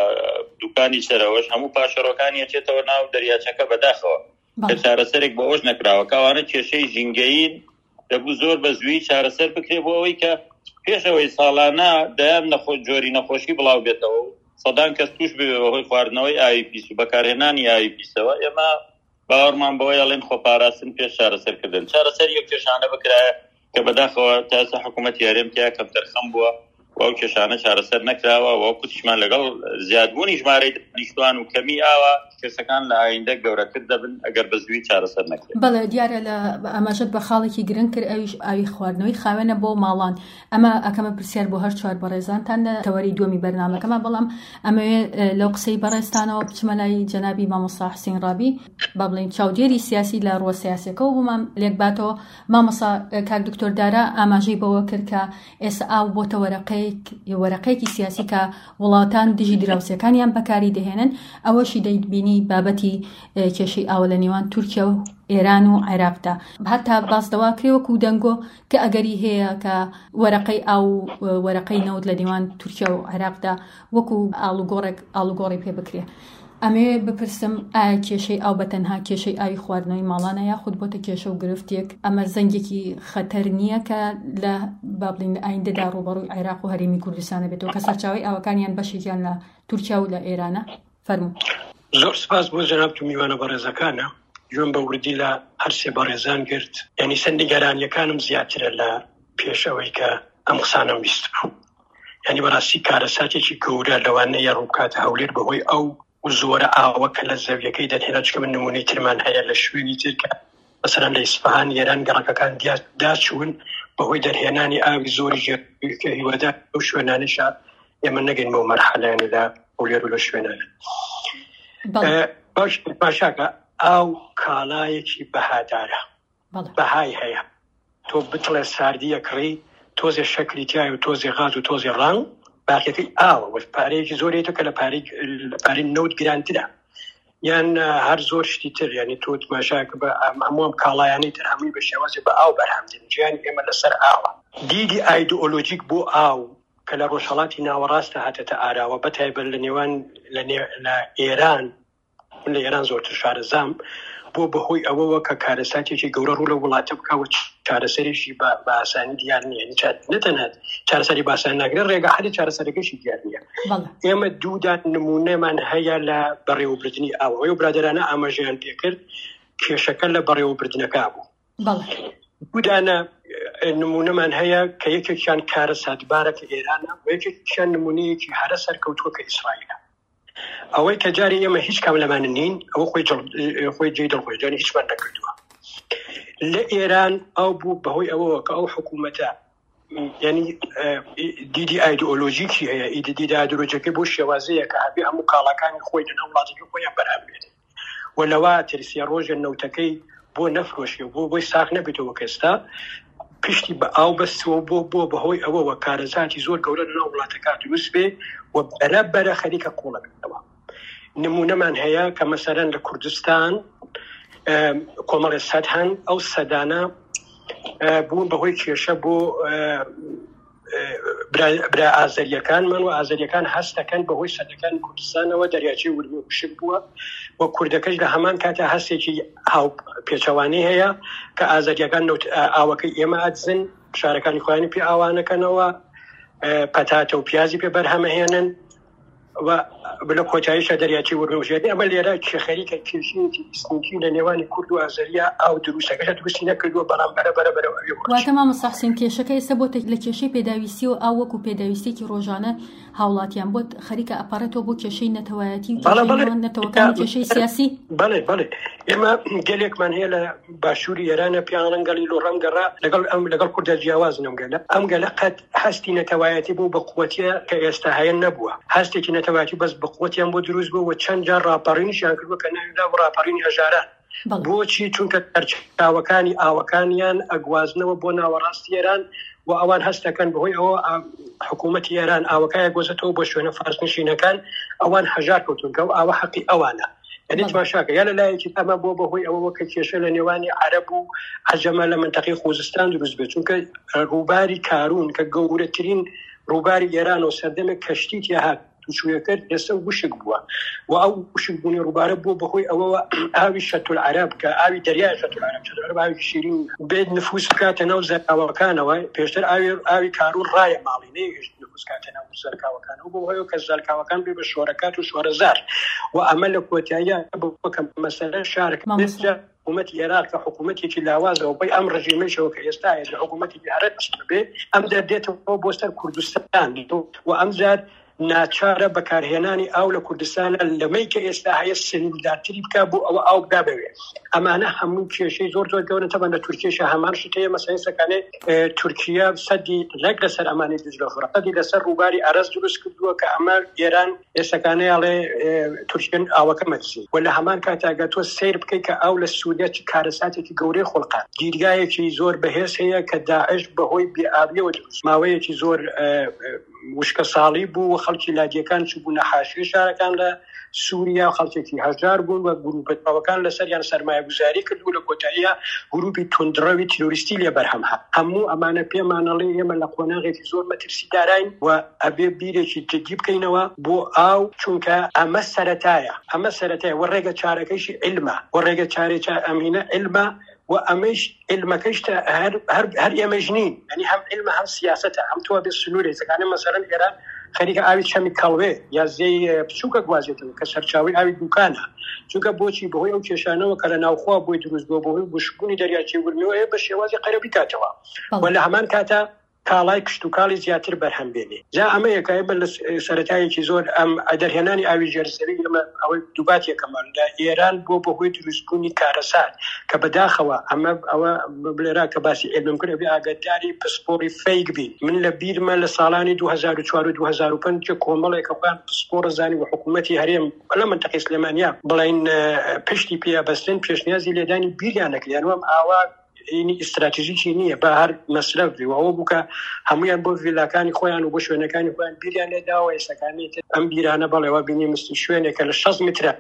دوکانی سەرەوەش هەموو پاشەڕۆکانی ئەچێتەوە ناو دەریاچەکە بەداخەوە کە چارەسەرێک بە ئەوش نەکراوە. کەوانە کێشەی ژینگەین دەبوو زۆر بە زووی چارەسەر بکرێ بۆ ئەوەی کە پێشەوەی ساڵانە دەیان جۆری نەخۆشی بڵاو بێتەوە و سەدان کەس توش بێ بەهۆی خواردنەوەی ئاوی پیس و بەکارهێنانی ئاوی پیسەوە. ئێمە باوەڕمان بەوەی ئەڵێن خۆپاراستن پێش چارەسەرکردن. چارەسەر یەک کێشانە بکرایە کە بەداخەوە تا ئێستا حکوومەتی هەرێمتیا کەمتەرخەم بووە و ئەو کێشانە چارەسەر نەکراوە و ئەوکوتیشمان لەگەڵ زیادبوونی ژمارەی دانیشتوان و کەمی ئاوە کێشەکان لە ئایندە گەورەتر دەبن ئەگەر بە زووی چارەسەر نەکرێت. بەڵێ دیارە لە ئەمەژەت بە خاڵێکی گرنگ کرد ئەویش ئاوی خواردنەوەی خاوێنە بۆ ماڵان. ئەمە ئەکەمە پرسیار بۆ هەر چوار بەڕێزانتان لە تەوەری دووەمی بەرنامەکەمە، بەڵام ئەمەوێ لەو قسەی بەڕێستانەوە بچمە لای جەنابی مامۆستا حوسێن ڕابی با بڵێن چاودێری سیاسی لە ڕووە سیاسەکە و بۆمان لێک باتەوە. مامۆستا کاک دکتۆر دارا ئاماژەی بەوە کرد کە ئێستا ئاو بۆتە وەرەقەیەکی سیاسی کە وڵاتان دژی دراوسەکانیان بەکاری دەهێنن. ئەوەشی دەیبینی بابەتی کێشەی ئاوە لە نێوان تورکیا و ئێران و عێراقدا هەتا باسدەوا کرێوەکو دەنگۆ کە ئەگەری هەیە کە وەرەقەی ئاو وەرەقەی نەوت لە نێوان تورکیا و عێراقدا وەکو ئاڵوگۆڕی پێ بکرێ. ئەمێ بپرسم ئایا کێشەی ئاو بەتەنها کێشەی ئاوی خواردنەوەی ماڵانە یاخود بۆتە کێشە و گرفتێک؟ ئەمە زەنگێکی خەتەر نییە کە لە بابلین ئایندەدا ڕوبەڕووی عێراق و هەرێمی کوردستانە بێتەوە کە سەرچاوی ئاوەکانیان بەشێکیان لە تورکیا و لە ئێرانە؟ فەرموو. زۆر سپاس بۆ جەناب و میوانە بەڕێزەکانە. گوێم بە وردی لە هەر سێ بەڕێزان گرت، یعنی سەرنیگەرانیەکانم زیاترە لە پێشەوەی کە ئەم قسانم بیست بوو. یعنی بەڕاستی کارەساتێکی گەورە لەوانەیە ڕووکاتە هەولێر بەهۆی ئەو زۆرە ئاوە کە لە زەویەکەی دەهێنا، چکە من نمونەی ترمان هەیە لە شوێنی ترکە مەسەلەن لە ئیسفەهان ئێران گەڕەکەکان داچوون بەهۆی دەرهێنانی ئاوی زۆری ژێرکە هیوادار ئەو شوێنانەشە ئێمە نەگەین بۆ مەرحەلەیانە لە هەولێر و لە شوێنانە. باشاکە ئاو کاڵایەکی بەهادارە، بەهای هەیە. تۆ بتڵێ ساردیە کڕی تۆزێ شەکری تیای و تۆزێ غاز و تۆزێ ڕنگ باقیەکەی ئاوە و پارەیەکی زۆرێتە کە لە پارەی نەوت گرانترە. یان هەر زۆر شتی تر ینی تۆ تماشاکە بە هەموو کاڵایانی تر هەمووی بە شێوازی بە ئاو بەرهەمدێن گیانی ئێمە لەسەر ئاوە دیدی ئایدئۆلۆژیک بۆ ئاو کە لە ڕۆژهەڵاتی ناوەڕاستە هاتەتە ئاراوە بەتایبەت لە نێوان لە ئێران لە ئێران زۆرتر شارەزام بۆ بەهۆی ئەوەوە کە کارەساتێکی گەورە ڕوو لە وڵاتە بکەوە چارەسەرێکی بە ئاسانی دیار نییە نەتەنات چارەسەری باسان ناگرێت ڕێگە حەلی چارەسەرەکەشی دیار نییە ئێمە دوودان نمونەمان هەیە لە بەڕێوەبردننی ئاوەوەی و برادرانە ئاماژەیان پێکرد کێشەکە لە بەڕێوەبردنەکە بوو دوودانە نمونەمان هەیە کە یەکێکیان کارە ساتبارەکە ئێرانە و یەکێکیان نمونەیەکی هەرە سەرکەوتووە کە ئیسرائیلە ئەوەی کە جاری ئێمە هیچ کام لەمانە نین ئەوە خۆی جێی دڵخۆیجانی هیچمان نەکردووە لە ئێران ئەو بوو بەهۆی ئەوەوە کە ئەو حکوومەتە ینی دیدی ئایدئۆلۆژیکی هەیە دیدی ئایدئۆلۆژیەکەی بۆ شێوازەیە کە هەبێ هەموو کاڵەکانی خۆی لەناو وڵاتێکی خۆیان بەرهەمبێت و لەوە ترسیە ڕۆژە نەوتەکەی بۆ نەفرۆشی و بۆی ساغ نەبێتەوە کەستا پشتی بە ئاو بەستەوە بۆ بەهۆی ئەوەوە کارەزاتی زۆر گەورە لەناو وڵاتەکە دروست بێ و بەرەبەرە خەریکە قوڵە بێتەوە نمونەمان هەیە کە مەسەرەن لە کوردستان کۆمەڵی سەد هەن ئەو سەدانە بوون بەهۆی کێشە بۆ برا ئازەریەکانمان و ئازەریەکان هەستەکەن بەهۆی سەدەکان کوردستانەوە دەریاچەی ورمی وشک بووە و کوردەکەش لە هەمان کاتە هەستێکی هاو پێچەوانەی هەیە کە ئازەریەکان ئاوەکەی ئێمە ئەدزن شارەکانی خۆیانی پێ ئاوانەکەنەوە پەتاتە و پیازی پێ بەرهەمەهێنن و بلە کۆتاییشە دەریاچەی ورمی وشک ئەمە لێرە خەریکە کێشەیەکی ئیسنیکی لە نێوانی کورد و ئازەریە ئاو دروستەکەش دروستی نەکردووە بەڵام بەرەبەر واتە مامۆ ساحسین کێشەکە ئێستا بۆ لە کێشەی پێداویستی و ئاو وەکو پێداویستێکی ڕۆژانە هاوڵاتیان بۆ خەریکە ئەپارێتەوە بۆ کێشەی نەتەوایەتی و نەتەوەکان کێشەی سیاسی بەڵێ ئێمە گەلێکمان هەیە لە باشووری ئێرانە پیان ڕەنگەڵی لۆڕەنگەڕا لەگەڵ کوردە جیاواز نەمگەلە ئەم گەلە قەت هەستی نەتەوایەتی بوو بە قووەتیە کە ئێستا هەیە نەبووە هەستێکی نەتەوایەتی بەس بە قووەتیان بۆ دروست بوو و چەند جار ڕاپەڕینیشیان کردووە کە ناویدا ڕاپەڕینی هەژاران بۆچی چونکە تەرچاوەکانی ئاوەکانیان ئەگوازنەوە بۆ ناوەڕاستی ئێران و ئەوان هەستەکەن بەهۆی ئەوە حکوومەتی ئێران ئاوەکایە گۆزێتەوە بۆ شوێنە فارسنشینەکان ئەوان هەژار کەوتونکە و ئاوە حەقی ئەوانە یعنی تماشاکە یا لەلایەکی ئەمە بۆ بەهۆی ئەوە کە کێشە لە نێوانی عەرەب و عەجەمە لە منتەقەی خۆزستان دروست بێت چونکە ڕووباری کارون کە گەورەترین ڕووباری ئێران و سەردەمێک کەشتی تیا تووشویەکرد ئێستا وشک بووە و ئەو وشک بوونی ڕووبارە بۆ بەهۆی ئەوەوە ئاوی شەتولعەرەب کە ئاوی دەریای شەتولعەرەب ئاوی شیرین بێت نفوس بکاتە ناو زەرکاوەکانەوە پێشتر ئاوی کارون ڕایە ماڵی نەیهێشت نفوس کاتە ناو زەرکاوەکانەوە بۆ بەهۆیەوە کە زەرکاوەکان بێ بە شۆرەکات و شۆرەزار و ئەمە لە کۆتاییە بۆ کە مەسەلە شارێک حکوومەتی عێراق کە حکوومەتێکی لاوازەوە بەی ئەم ڕژیمەیەوە کە ئێستا لە حکوومەتێکی عەرەب بێ ئەم دەردێتەوە بۆ سەر کوردستان و ئەم جار ناچارە بەکارهێنانی ئاو لە کوردستانە لەمەی کە ئێستا هەیە سنوردارتری بکە بۆ ئەوە ئاو بدابەوێ ئەمانە هەموو کێشەی زۆر گەورە تەبەن لە تورکیەشە هەمان شتەیە مەسەلەی سەکانەی تورکیا سەدی لەک لەسەر ئەمانەی دجلە فورات لەسەر ڕووباری ئەرەز دروست کردووە کە ئەمە ئێران ئێستاکانەی ئەڵێ تورکیان ئاوەکە مەدسی و لە هەمان کاتاگە تۆ سیر بکەی کە ئاو لە سوودە کارەساتێکی گەورەی خۆڵقات گیرگایەکی زۆر بەهێز هەیە کە داعش بەهۆی بێئابیەوە دروست ماوەیەکی زۆر وشکە ساڵی بوو و خەڵکی لادیەکان چوبوونە حاشیە شارەکان لە سووریا خەڵکێکی هەژار بوون و گروپەتەوەکان لەسەریان سەرمایە گوزاری کردو لە کۆتاییە گروپی توندڕەوی تیرۆریستی لێ بەرهەم هەموو ئەمانە پێمانەڵێ ئێمە لە قۆناغێکی زۆر مەترسی دارین و ئەبێ بیرێکی جدی بکەینەوە بۆ ئاو چونکە ئەمە سەرەتایە و ڕێگە چارەکەیشی علمە و ڕێگە چارێک ئەمینە علمە و ئەمەش علمەکەشتە هەر ئێمەش نین ینی هەم علمە هەم سیاسەتە هەم تۆ بێ سنوورێ سەکانە مەسەرەن ئێران خەریکە ئاوی چەمی کەڵوێ یا زەی بچووکە گوازێتەوە کە سەرچاوی ئاوی دوکانە چونکە بۆچی بەهۆی ئەو کێشانەوە کە لە ناوخوا بۆی دروست بووە بەهۆی بشبوونی دەریاچەی ورمیەوە بە شێوازی قەرەبی کاتەوە و لە هەمان کاتە کاڵای کشت و کاڵی زیاتر بەرهەم بێنێ جا ئەمە یەکایە بە لە سەرەتایەکی زۆر ئەم ئەدەرهێنانی ئاوی ژێرسەوی ئەمە ئەوەی دووبات یەکەمە لە ئێران بۆ بەهۆی دروستبوونی کارەسات کە بەداخەوە ئەمە ئەوە بلێرا کە باسی علمم کرد بێ ئاگاداری پسپۆری فەیک بین من لە بیرمە لە ساڵانی 2004 و 2005 کۆمەڵێک ئەوان پسپۆرە زانی و حکوومەتی هەرێم لە منتەقەی سلێمانیا بڵین پشتی پێبەستن پێشنیازی لێدانی بیریان نەکردیانوەم ئاوا اینی استراتیژیکی نییە بە هەر مەسلەوی ئەوە بووکە هەمویان بۆ ڤیلاکانی خۆیان و بۆ شوێنەکانی خۆیان بیریان لێداوە ئێستاکانێت ئەم بیرانە بەڵێەوە بینی مستی شوێنێکە لە 6 مترە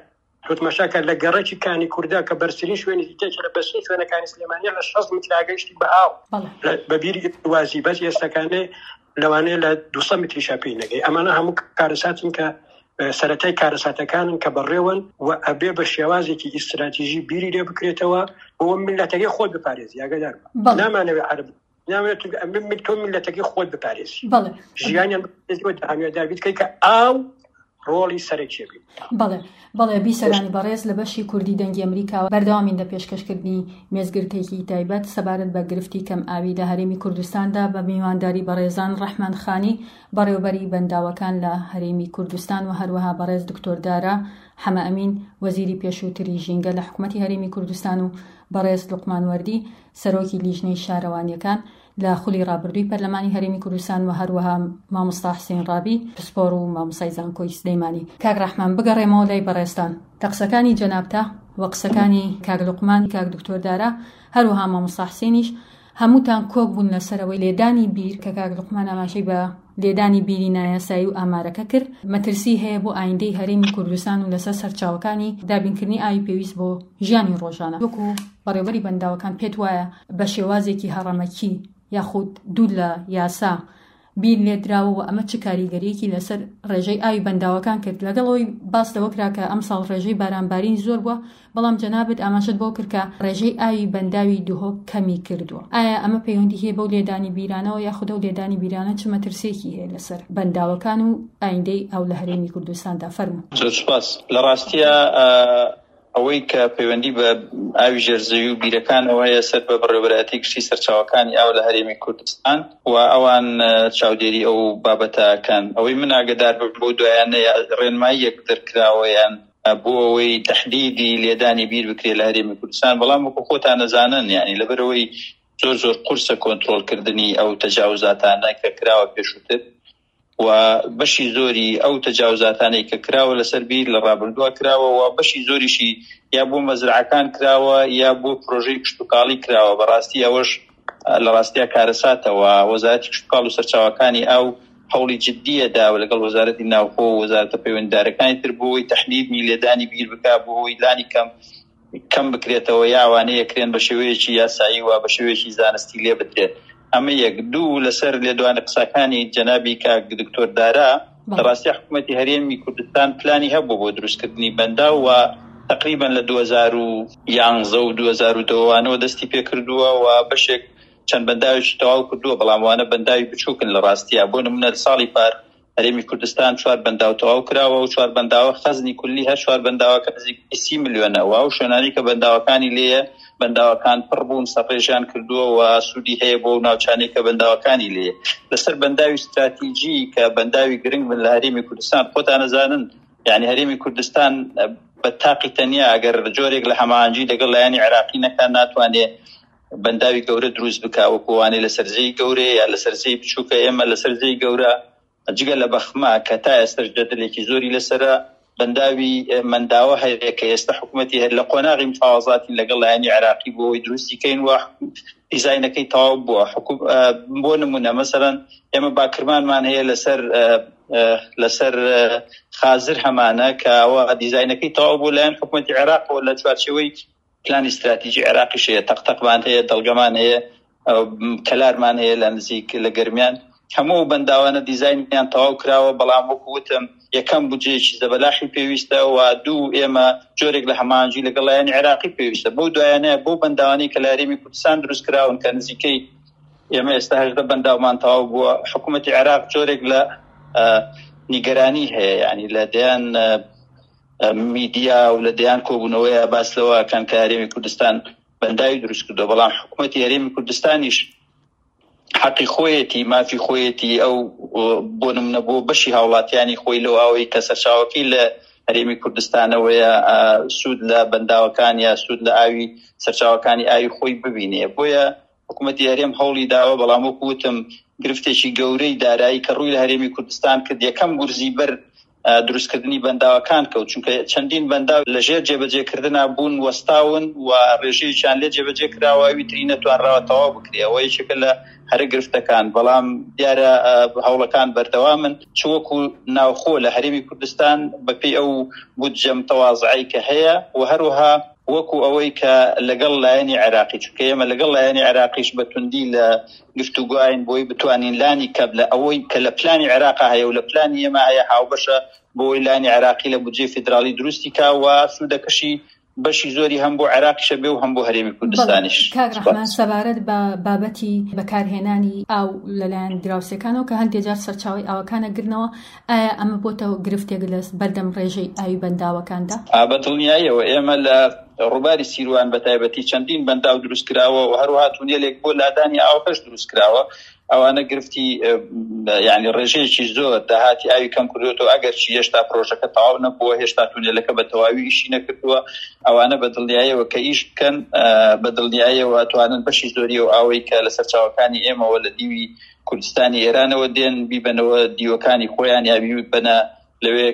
تۆتمەشاکە لە گەڕێکی کانی کووردا کە بەرزترین شوێنی تێک لە بەرزترین شوێنەکانی سلێمانیە لە 6 متر ئاگەیشتی بە ئاو بەبیری وازی بەس ئێستاکانێ لەوانەیە لە 200 متری شاپی نەگەی. ئەمانە هەموو کارەساتن کە سەرەتای کارەساتەکانن کە بەڕێوەن و ئەبێ بە شێوازێکی ئیستراتیژی بیری لێ بکرێتەوە بۆ میلەتەکەی خۆت بپارێزی. ئاگادار نامانەوێت عەرب نامەوێت تۆ میلەتەکەی خۆت بپارێزی، ژیانیان دابیت کە ئاو ڕۆڵی سەرەکیە بێت. بەڵێ بیسەرانی بەڕێز لە بەشی کوردی دەنگی ئەمریکا بەردەوامی لە پێشکەشکردنی مێزگرتێکی تایبەت سەبارەت بە گرفتی کەم ئاوی لە هەرێمی کوردستاندا بە میوانداری بەڕێزان ڕەحمان خانی بەڕێوەبەری بەنداوەکان لە هەرێمی کوردستان و هەروەها بەڕێز دکتۆر دارا حەمە ئەمین وەزیری پێشووتری ژینگە لە حکوومەتی هەرێمی کوردستان و بەڕێز لوقمان وەردی سەرۆکی لیژنەی شارەوانیەکان لە خولی ڕابردووی پەرلەمانی هەرێمی کوردستان و هەروەها مامۆستا حسێن ڕابی پسپۆر و مامۆستای زانکۆی سلەیمانی. کاک ڕەحمان بگەڕێمەوە لای بەڕێستان کە قسەکانی جەنابتە و قسەکانی کاک لوقمان کاک دکتۆر دارا هەروەها مامۆستا حسێنیش هەمووتان کۆک بوون لەسەرەوەی لێدانی بیر کە کاک لوقمان ئاماژەی بە لێدانی بیری نایاسایی و ئامارەکە کرد مەترسی هەیە بۆ ئایندەی هەرێمی کوردستان و لەسەر سەرچاوەکانی دابینکردنی ئاوی پێویست بۆ ژیانی ڕۆژانە. وەکو بەڕێوەبەری بەنداوەکان پێت وایە بە شێوازێکی هەڕەمەکی یاخود دوو لە یاسا بیر لێدراوە و ئەمە چ کاریگەریەکی لەسەر ڕێژەی ئاوی بەنداوەکان کرد لەگەڵەوەی باس لەوە کرا کە ئەم ساڵ ڕێژەی بارانبارین زۆر بووە بەڵام جەنابەت ئاماژەت بۆ کرد کە ڕێژەی ئاوی بەنداوی دوهۆک کەمی کردووە. ئایا ئەمە پەیوەندی هەیە بەو لێدانی بیرانەوە یاخودە و لێدانی بیرانە چ مەترسێکی هەیە لەسەر بەنداوەکان و ئایندەی ئاو لە هەرێمی کوردستاندا؟ فەرموو. زۆر سوپاس. لە ڕاستیە ئەوەی کە پەیوەندی بە ئاوی ژێرزەوی و بیرەکانەوەیە سەر بە بەڕێوەبەرەتی گشتی سەرچاوەکانی ئاو لە هەرێمی کوردستان و ئەوان چاودێری ئەو بابەتەکان ئەوەی من ئاگادار بۆ دوایانە ڕێنمایی یەک دەرکراوەیان بۆ ئەوەی تەحدیدی لێدانی بیر بکرێت لە هەرێمی کوردستان، بەڵام وەکو خۆتان نەزانن یعنی لەبەرەوەی زۆر قورسە کۆنتڕۆڵکردنی ئەو تەجاوزاتانە کە کراوە پێشووتر و بەشی زۆری ئەو تەجاوزاتانەی کە کراوە لەسەر بیر لە ڕابردووە کراوە و بەشی زۆریشی یا بۆ مەزرعەکان کراوە یا بۆ پرۆژەی کشتتوکاڵی کراوە. بەڕاستی ئەوەش لە ڕاستیە کارەساتەوە وەزارەتی کشتتوکاڵ و سەرچاوەکانی ئەو هەوڵی جددیەداوە لەگەڵ وەزارەتی ناوخۆ و وەزارەتە پەیوەندیدارەکانی تر بۆی تەحدیدی لێدانی بیر بکا بۆی لانی کەم بکرێتەوە یا ئەوانەیە کرێن بە شێوەیەکی یاسایی و بە شێوەیەکی زانستی لێ بدرێت. ئەمە یەک. دوو لەسەر لێدوانە قسەکانی جەنابی کاک دکتۆر دارا لە ڕاستی حکوومەتی هەرێمی کوردستان پلانی هەبوو بۆ دروستکردنی بەندا و تقریبا لە 2011 و 2012 دەستی پێ کردووە و بەشێک چەند بەنداویشی تەواو کردووە بەڵام وانە بەنداوی بچووکن لە ڕاستیە. بۆ نمونە ساڵی پار هەرێمی کوردستان 4 بەنداو تەواو کراوە و 4 بەنداوە خەزنی کولی هەر 4 بەنداوەکە نزیک 30 میلیۆنەوە و شوێنانی کە بەنداوەکانی لێیە بەنداوەکان پڕ بوون سەپێژیان کردووە و سوودی هەیە بۆ ناوچانەی کە بەنداوەکانی لێیە. لەسەر بەنداوی استراتیژی کە بەنداوی گرنگ بن لە هەرێمی کوردستان خۆتان نەزانن یعنی هەرێمی کوردستان بە تاقی تەنیا ئەگەر جۆرێک لە هەماهەنگی لەگەڵ لایەنی عێراقی نەکان ناتوانێت بەنداوی گەورە دروست بکاوە کووانەی لە سەرزەی گەورەیە یا لە سەرزەی بچووکە ئێمە لە سەرزەی گەورە جگە لە بەخما کە تا ئێستا جەدەلێکی زۆری لەسرە بەنداوی منداوە هەیە کە ئێستا حکوومەتی هەر لە قۆناغی مفاوەزاتی لەگەڵ لایەنی عێراقی بۆی دروستیکەین و دیزاینەکەی تەواو بووە. بۆ نمونە مەسەڵەن ئێمە باکرمانمان هەیە لەسەر خازر هەمانە کە ئەوە دیزاینەکەی تەواو بوو لایەن حکوومەتی عێراق و لە چوارچێوەی پلانی استراتیژی عێراقیش هەیە، تەقتەقمان هەیە، دەڵگەمان هەیە، کەلارمان هەیە لە نزیک لە گەرمیان. هەموو بەنداوانە دیزاینیان تەواو کراوە بەڵام وەکو وتم یەکەم بودجەیەکی زەبەلاحی پێویستە و دوو ئێمە جۆرێک لە هەماهەنگی لەگەڵ لایەنی عێراقی پێویستە. بۆ دوایانەیە بۆ بەنداوانەی کە لە هەرێمی کوردستان دروست کراون کە نزیکەی ئێمە ئێستا 18 بەنداومان تەواو بووە. حکوومەتی عێراق جۆرێک لە نیگەرانی هەیە یعنی لە دەیان میدیا و لە دەیان کۆبوونەوەیە باس لەوە کەن کە هەرێمی کوردستان بەنداوی دروست کردو بەڵام حکوومەتی هەرێمی کوردستانیش حقی خۆیەتی مافی خۆیەتی ئەو بۆ نمونە بۆ بەشی هاوڵاتیانی خۆی لەو ئەوەی کە سەرچاوەکەی لە هەرێمی کوردستانەوەیە سوود لە بەنداوەکان یا سوود لە ئاوی سەرچاوەکانی ئاوی خۆی ببینێ. بۆیە حکوومەتی هەرێم هەوڵی داوە بەڵام وەکو وتم گرفتێکی گەورەی دارایی کە ڕووی لە هەرێمی کوردستان کرد یەکەم گورزی بەر دروستکردنی بەنداوەکان کەوت، چونکە چەندین بەنداو لەژێر جێبەجێکردنا بوون وەستاون و ڕێژەیەکیان لێ جێبەجێ کراوە ویتری نەتوانراوە تەواو بکرێ. ئەوە یەکێکە لە هەرە گرفتەکان، بەڵام دیارە هەوڵەکان بەردەوامن چوەکو ناوخۆ لە هەرێمی کوردستان بەپێی ئەو بودجەم تەواضعی کە هەیە و هەروەها وەکو ئەوەی کە لەگەڵ لایەنی عێراقی، چونکە ئێمە لەگەڵ لایەنی عێراقیش بەتوندی لە گفتوگوین بۆی بتوانین لانی کەب لە ئەوەی کە لە پلانی عێراقا هەیە و لە پلانی ئێمە هەیە هاوبەشە بۆی لانی عێراقی لە بودجێ فیدراڵی دروستی کا و سوودەکەشی بەشی زۆری هەم بۆ عێراقیشە بێ و هەم بۆ هەرێمی کوردستانیش. کاک ڕەحمان سەبارەت بە بابەتی بەکارهێنانی ئاو لەلایەن دراوسەکانەوە کە هەندێک جار سەرچاوی ئاوەکانە گرنەوە، ئایا ئەمە بۆتەوە گرفتێک لە بەردەم ڕێژەی ئاوی بەنداوەکاندا؟ بەدڵنیاییەوە ئێمە لە ڕووباری سیروان بەتایبەتی چەندین بەنداو دروست کراوە و هەروەها تونێلێک بۆ لادانی ئاوەکەش دروست کراوە. ئەوانە گرفتی یعنی ڕێژەیەکی زۆر داهاتی ئاوی کەم کردوێتەوە، ئەگەر چی هێشتا پرۆژەکە تەواو نەبووە، هێشتا تونێلەکە بە تەواوی ئیشی نەکردووە، ئەوانە بەدڵنیاییەوە کە ئیش بکەن بەدڵنیاییەوە توانن بەشی زۆری و ئاوەی کە لە سەرچاوەکانی ئێمەوە لە دیوی کوردستانی ئێرانەوە دێن بیبەنەوە دیوەکانی خۆیان یا بیبەنە لەوێ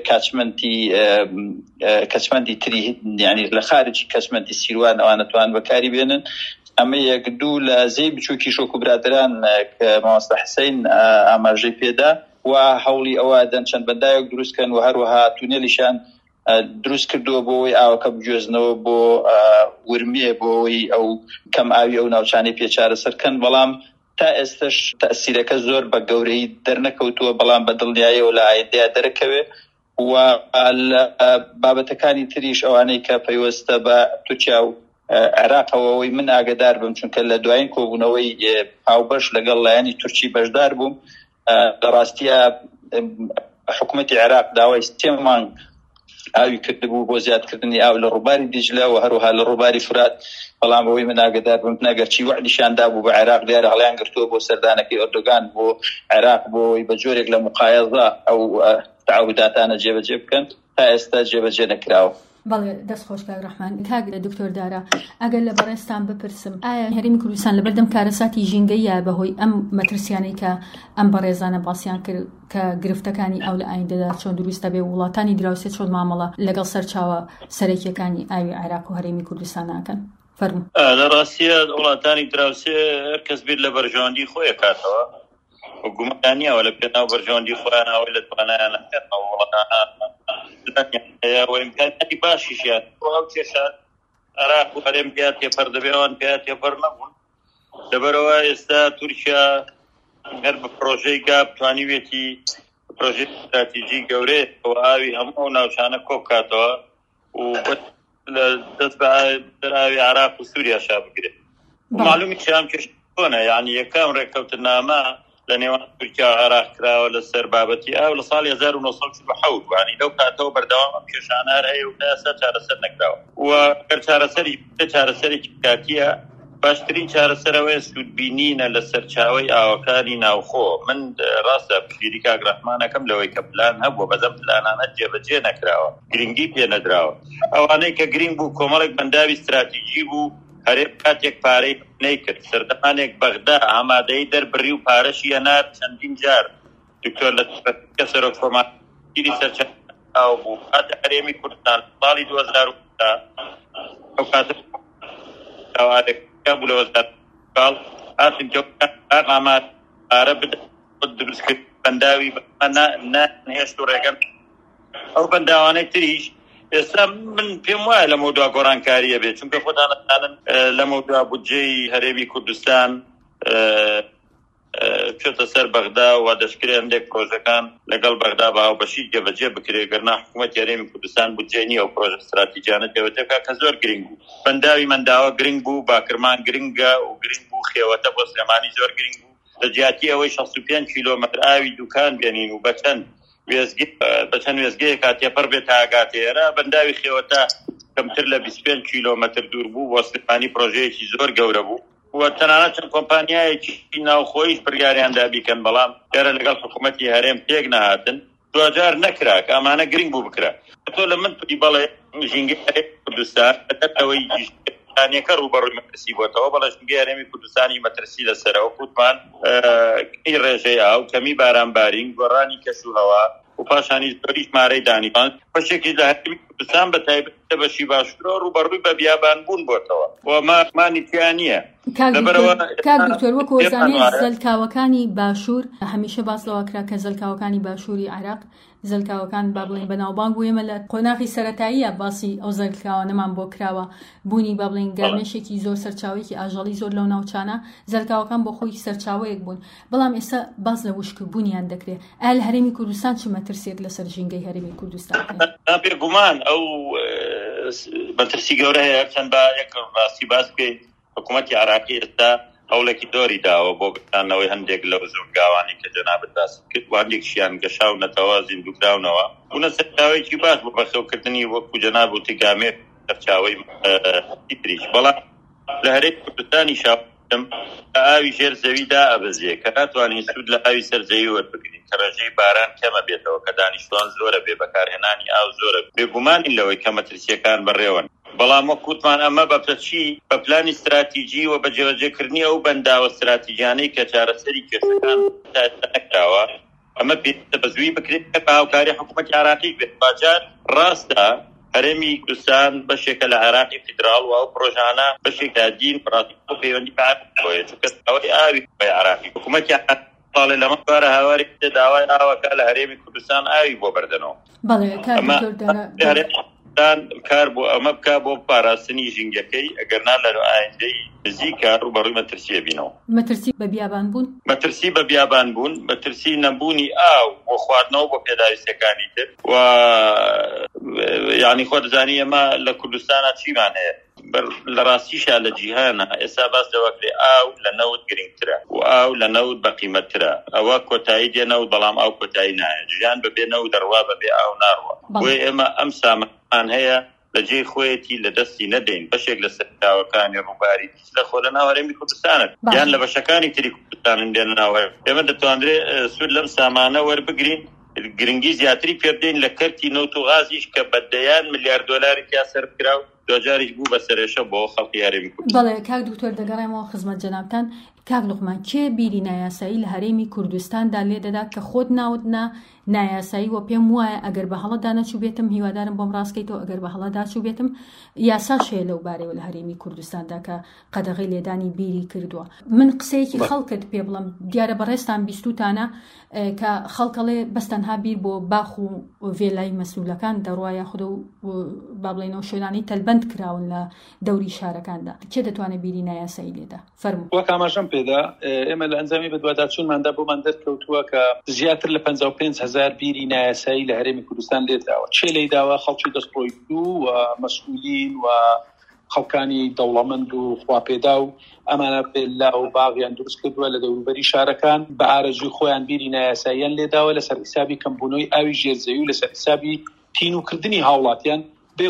کەچمەندی تری، یعنی لە خارجی کەچمەندی سیروان ئەوانە توان بەکاری بێنن. ئەمە یەک دوو لە زەی بچووکی شۆک و برادران کە مامۆستا حسەین ئاماژەی پێدا و هەوڵی ئەوە دەن چەند بەندایەک دروستکەن و هەروەها تونێلیشان دروست کردووە بۆەوەی ئاوەکە بجوێزنەوە بۆ ورمیە بۆەوەی ئەو کەم ئاوی ئەو ناوچانەی پێچارە سەرکەن، بەڵام تا ئێستش تەسیرەکە زۆر بە گەورەی دەرنەکەوتووە، بەڵام بەدڵنیاییەوە لە ئایندەیە دەرەکەوێ و بابەتەکانی تریش ئەوانەی کە پەیوەستە بە تورکیا و عێراقەوەی من ئاگدار بم، چونکە لە دوایین کۆبوونەوەی هاوبەش لەگەڵ لایەنی تورکی بەشدار بووم. لە ڕاستیە حکوومەتی عێراق داوای 3 مانگ ئاوی کردبوو بۆ زیادکردنی ئاو لە ڕووباری دیجلە و هەروها لە ڕووباری فرات، بەڵام ئەوەی من ئاگدار بم نەگەرچی وعدیشان دابوو بە عێراق دیارە هەڵیان گرتووە بۆ سەردانەکەی ئەردۆگان بۆ عێراق بۆی بە جۆرێک لە مقایەزە ئەو تعهوداتانە جێبەجێ بکەن، تا ئێستا جێبەجێ نەکراوە. بەڵێ دەستخۆش کاک ڕەحمان. کاک دکتۆر دارا، ئەگەر لە بەڕێستان بپرسم، ئایا هەرێمی کوردستان لەبەردەم کارەساتی ژینگەی یا بەهۆی ئەم مەترسیانەی کە ئەم بەڕێزانە باسییان کرد کە گرفتەکانی ئەو لە ئایندەدا چۆن دروستە بێ وڵاتانی دراوسێ چۆن مامەڵە لەگەڵ سەرچاوە سەرەکیەکانی ئاوی عێراق و هەرێمی کوردستان ناکەن؟ فەرموو. لە ڕاستیە وڵاتانی دراوسێ هەر کەس بیر لە بەرژەوەندی خۆی کاتەوە، حکوومەتانیەوە لە پێناو بەرژەوەندی خۆیان ئەوەی لە توانایان نەکردنەوە وڵاتانە وإمكانياتي باشيشات أو كيشات عراق وهرم بيات يفر دبيوان بيات يفر نبون دبروا إستا تركيا هرب بروجي قاب توانيويتي بروجي استراتيجي قوري وآوي همو ناوشانا كوكاتوا ودتبع دراوي عراق وسوريا شابقري معلومي شام كشتونا يعني يكام ركبت الناما لنيوان تركيا وعراق كراوة للسر بابتي أو لصال 1947 يعني لو كاتوا بردوام كشانا رأي وكاسا چارسر نكراوة وكر چارسري كاتيا باشترين چارسروي سود بينينا للسر چاوي آوكاني ناوخو من راسا بشيريكا رحمانا كم لوي كبلان هبو بزم بلانا نجي بجي نكراوة گرنگي بي ندراوة اواني كا گرنگ بو كومالك بنداوي استراتيجي بو هەرێ کاتێک پارەی نەیکرد سەردەمانێک بەغدا ئامادەی دەربڕی و پارەشی هەنار چەندین جار دکتۆر لە کە سەرۆک کۆمەڵگیری سەرچاو بوو هاتە هەرێمی کوردستان ساڵی 2010 ئەو کاتە بوو لە وەزارەتی کاڵ هاتن ئامادە پارە بدەن دروستکرد بەنداوی نهێشت و ڕێگەم ئەو بەنداوانەی تریش ئێستا من پێم وایە لە مەودوا گۆڕانکاریە بێت، چونکە خۆتان دەزانن لە مەودوا بودجەی هەرێمی کوردستان چۆتە سەر بەغدا و دەشکرێ هەندێک پرۆژەکان لەگەڵ بەغدا بە هاوبەشی جێبەجێ بکرێ، گەرنا حکوومەتی هەرێمی کوردستان بودجەی نییە و پرۆژە استراتیجیانە جێبەجێکا کە زۆر گرنگ بوو. بەنداوی منداوە گرنگ بوو، باکرمان گرنگە و گرنگ بوو، خێوەتە بۆ سلێمانی زۆر گرنگ بوو. لە جیاتی ئەوەی 65 کیلۆمەتر ئاوی دوکان بێنین و بەچەند وێزگەیە کاتێپەر بێت تاگاتێرە بەنداوی خێوەتە کەمتر لە 25 کیلۆمەتر دوور بوو بۆ سلێمانی پرۆژەیەکی زۆر گەورە بوو و تەنانەت چەند کۆمپانیایەکی ناوخۆیش بڕیاریاندا بیکەن، بەڵام دیارە لەگەڵ حکوومەتی هەرێم تێک نەهاتن، دوجار نەکرا کە ئەمانە گرنگ بوو بکرا. تۆ لە من پێی بەڵێ ژینگەی کوردستان بەدەتەوەی ژینگەیەکە ڕوبەڕووی مەترسی بۆتەوە، بەڵێ ژینگەی هەرێمی کوردستانی مەترسی لەسەرەوە کووتمان کەمی ڕێژەی ئاو، کەمی بارانبارین، گۆڕانی کەش و هەوا و پاشانی زۆری ژمارەی دانیشتوان بەشێکی لە هەرێمی کوردستان بە تایبەت لە بەشی باشوورەوە ڕوبەڕووی بە بیابانبوون بۆتەوە و مامان تیان نییە. کاک دکتۆر وەکو وەزانێت زەلکاوەکانی باشوور هەمیشە باس لەوە کرا کە زەلکاوەکانی باشووری عێراق زەلکاوەکان با بڵێن بەناوبانگ بوو. ئێمە لە قۆناغی سەرەتاییە باسی ئەو زەلکاوانەمان بۆ کراوە بوونی با بڵێن گەرمێشێکی زۆر سەرچاوەیەکی ئاژەڵی زۆر لەو ناوچانە زەلکاوەکان بۆ خۆی سەرچاوەیەک بوون. بەڵام ئێستا باس لە وشکبوونیان دەکرێت. ئایا لە هەرێمی کوردستان چ مەترسێک لەسەر ژینگەی هەرێمی کوردستان هەیە؟ بێگومان ئەو مەترسی گەورە هەیە چەند با یەک ڕاستی باس بکەین حکوومەتی عێراقی ئێستا هەوڵێکی دۆری داوە بۆ گەشتانەوەی هەندێک لەو زۆرگاوانی کە جەنابەت باس کرد و هەندێکشیان گەشاونەتەوە زیندووکراونەوە بوونە سەرچاوەیەکی باش بۆ بەخێوکردنی وەکو جەناب وتی گامێر سەرچاوەی تریش. بەڵام لە هەرێمی کوردستانی شاوم لە ئاوی ژێر زەویدا ئەبەزیە کە ناتوانین سوود لە ئاوی سەرزەوی وەربگرین کە ڕێژەی باران کەمە بێتەوە کە دانیشتوان زۆرە بێ بەکارهێنانی ئاو زۆرە بێگومانین لەوەی کە مەترسیەکان بەڕێوەن. بەڵام وەکوتمان ئەمە بە پلانی استراتیژی و بە جێبەجێکردنی ئەو بەنداوە استراتیژیانەی کە چارەسەری کێشەکان نەکراوە ئەمە پێویستە بەزووی بکرێت کە بە هاوکاری حکوومەتی عێراقی بێت. باجار ڕاستە هەرێمی کوردستان بەشێکە لە عێراقی فیدراڵ و ئەو پرۆژانە بەشێکە دین ڕاستی بۆ پەیوەندی بە عێراقیەوە چونکە ئەوەی ئاوی عێراقی حکوومەتی ساڵێ لەمە دوارە هاواری داوای ئاوەکە لە هەرێمی کوردستان ئاوی بۆ بەردەنەوە. بەڵێ کار بۆ ئەمە بکە بۆ پاراستنی ژینگەکەی ئەگەرنا لە ئایندەی نزیکە ڕوبەڕووی مەترسیە بینەوە. مەترسی بە بیابان بوون، مەترسی بە بیابان بوون، مەترسی نەبوونی ئاو بۆ خواردنەوە بۆ پێداویستەکانی تر و یعنی خۆ دەزانی ئەمە لە کوردستانە چیمان هەیە لە ڕاستیشا لە جیهانە ئێستا باس لەوەکرێ ئاو لە نەوت گرنگترە و ئاو لە نەوت بەقیمەتترە. ئەوە کۆتایی دێنەوت بەڵام ئاو کۆتایی نایە ژیان بەبێ نەوت دەڕوا بەبێ ئاو ناڕوە. بۆیە ئێمە ئەم سامەمان هەیە لە جێی خۆیەتی لە دەستی نەدەین بەشێک لە سەرچاوەکانی ڕووباری لە خۆ لە ناو هەرێمی کوردستانە یان لە بەشەکانی تری کوردستانن دێنە ناوە. ئێمە دەتوانرێ سوود لەم سامانە وەربگرین گرنگی زیاتری پێبدەین لە کەرتی نەوت و غازیش کە بەدەیان ملیار دۆلاری تیا سەرف کراو دوجاریش بوو بە سەرێشە بۆ خەڵکی هەرێمی کوردستان. بەڵێ کاک دکتۆر دەگەڕێمەوە خزمەت جەنابتان. کاک لوقمان کێ بیری نایاسایی لە هەرێمی کوردستاندا لێ دەدا کە خۆت ناوتنا نایاسایی و پێم وایە ئەگەر بە هەڵەدا نەچوو بێتم هیوادارم بۆم ڕاستکەیتەوە ئەگەر بە هەڵەدا چوو بێتم یاساش هەیە لەو بارەوە لە هەرێمی کوردستاندا کە قەدەغەی لێدانی بیری کردووە. من قسەیەکی خەڵکت پێ بڵم دیارە بەڕێستان بیستوتانە کە خەڵکەڵێ بەستەنها بیر بۆ باخ و وێلای مەسئولەکان دەڕوا یاخودە و با بڵێنەوە شوێنانی تەلبەند کراون لە دەوری شارەکاندا کێ دەتوانێت بیری نایاسایی لێدا؟ فەرموو. وەک ئاماژەم پێدا ئێمە لە ئەنجامی بەدواداچوونماندا بۆمان دەرکەوتووە کە زیاتر لە 55,000 بیری نایاسایی لە هەرێمی کوردستان لێدراوە. چێ لێداوە خەڵکی دەستڕۆی و مەسئولین و خەڵکانی دەوڵەمەند و خواپێدا و ئەمانە پێلا و باغیان دروست کردووە لە دەوروبەری شارەکان بە ئارەزوی خۆیان بیری نایاساییان لێداوە لەسەر حسابی کەمبوونەوەی ئاوی ژێرزەوی و لەسەر حسابی تینوکردنی هاوڵاتیان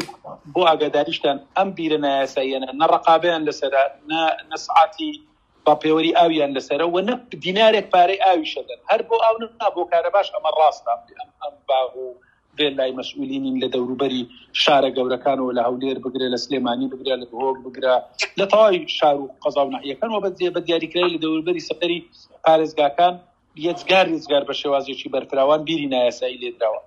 بۆ ئاگاداریشتان ئەم بیرە نایاساییانە نەڕقابیان لەسەرە نەسعاتی با پێوەری ئاویان لەسەرە و نە دینارێک پارەی ئاوی شەدەن هەر بۆ ئاو نەنا بۆ کارە باش ئەمە ڕاستە ئەم باغ و لای مەسئولینین لە دەوروبەری شارە گەورەکانەوە لە هەولێر بگرێ لە سلێمانی بگرێ لە هۆگ بگرە لە تەواوی شار و قەزا و ناحیەکان و بە دیاریکراوی لە دەوروبەری سەفەری پارێزگاکان ڕێزگار بە شێوازێکی بەرفراوان بیری نایاسایی لێدراوە.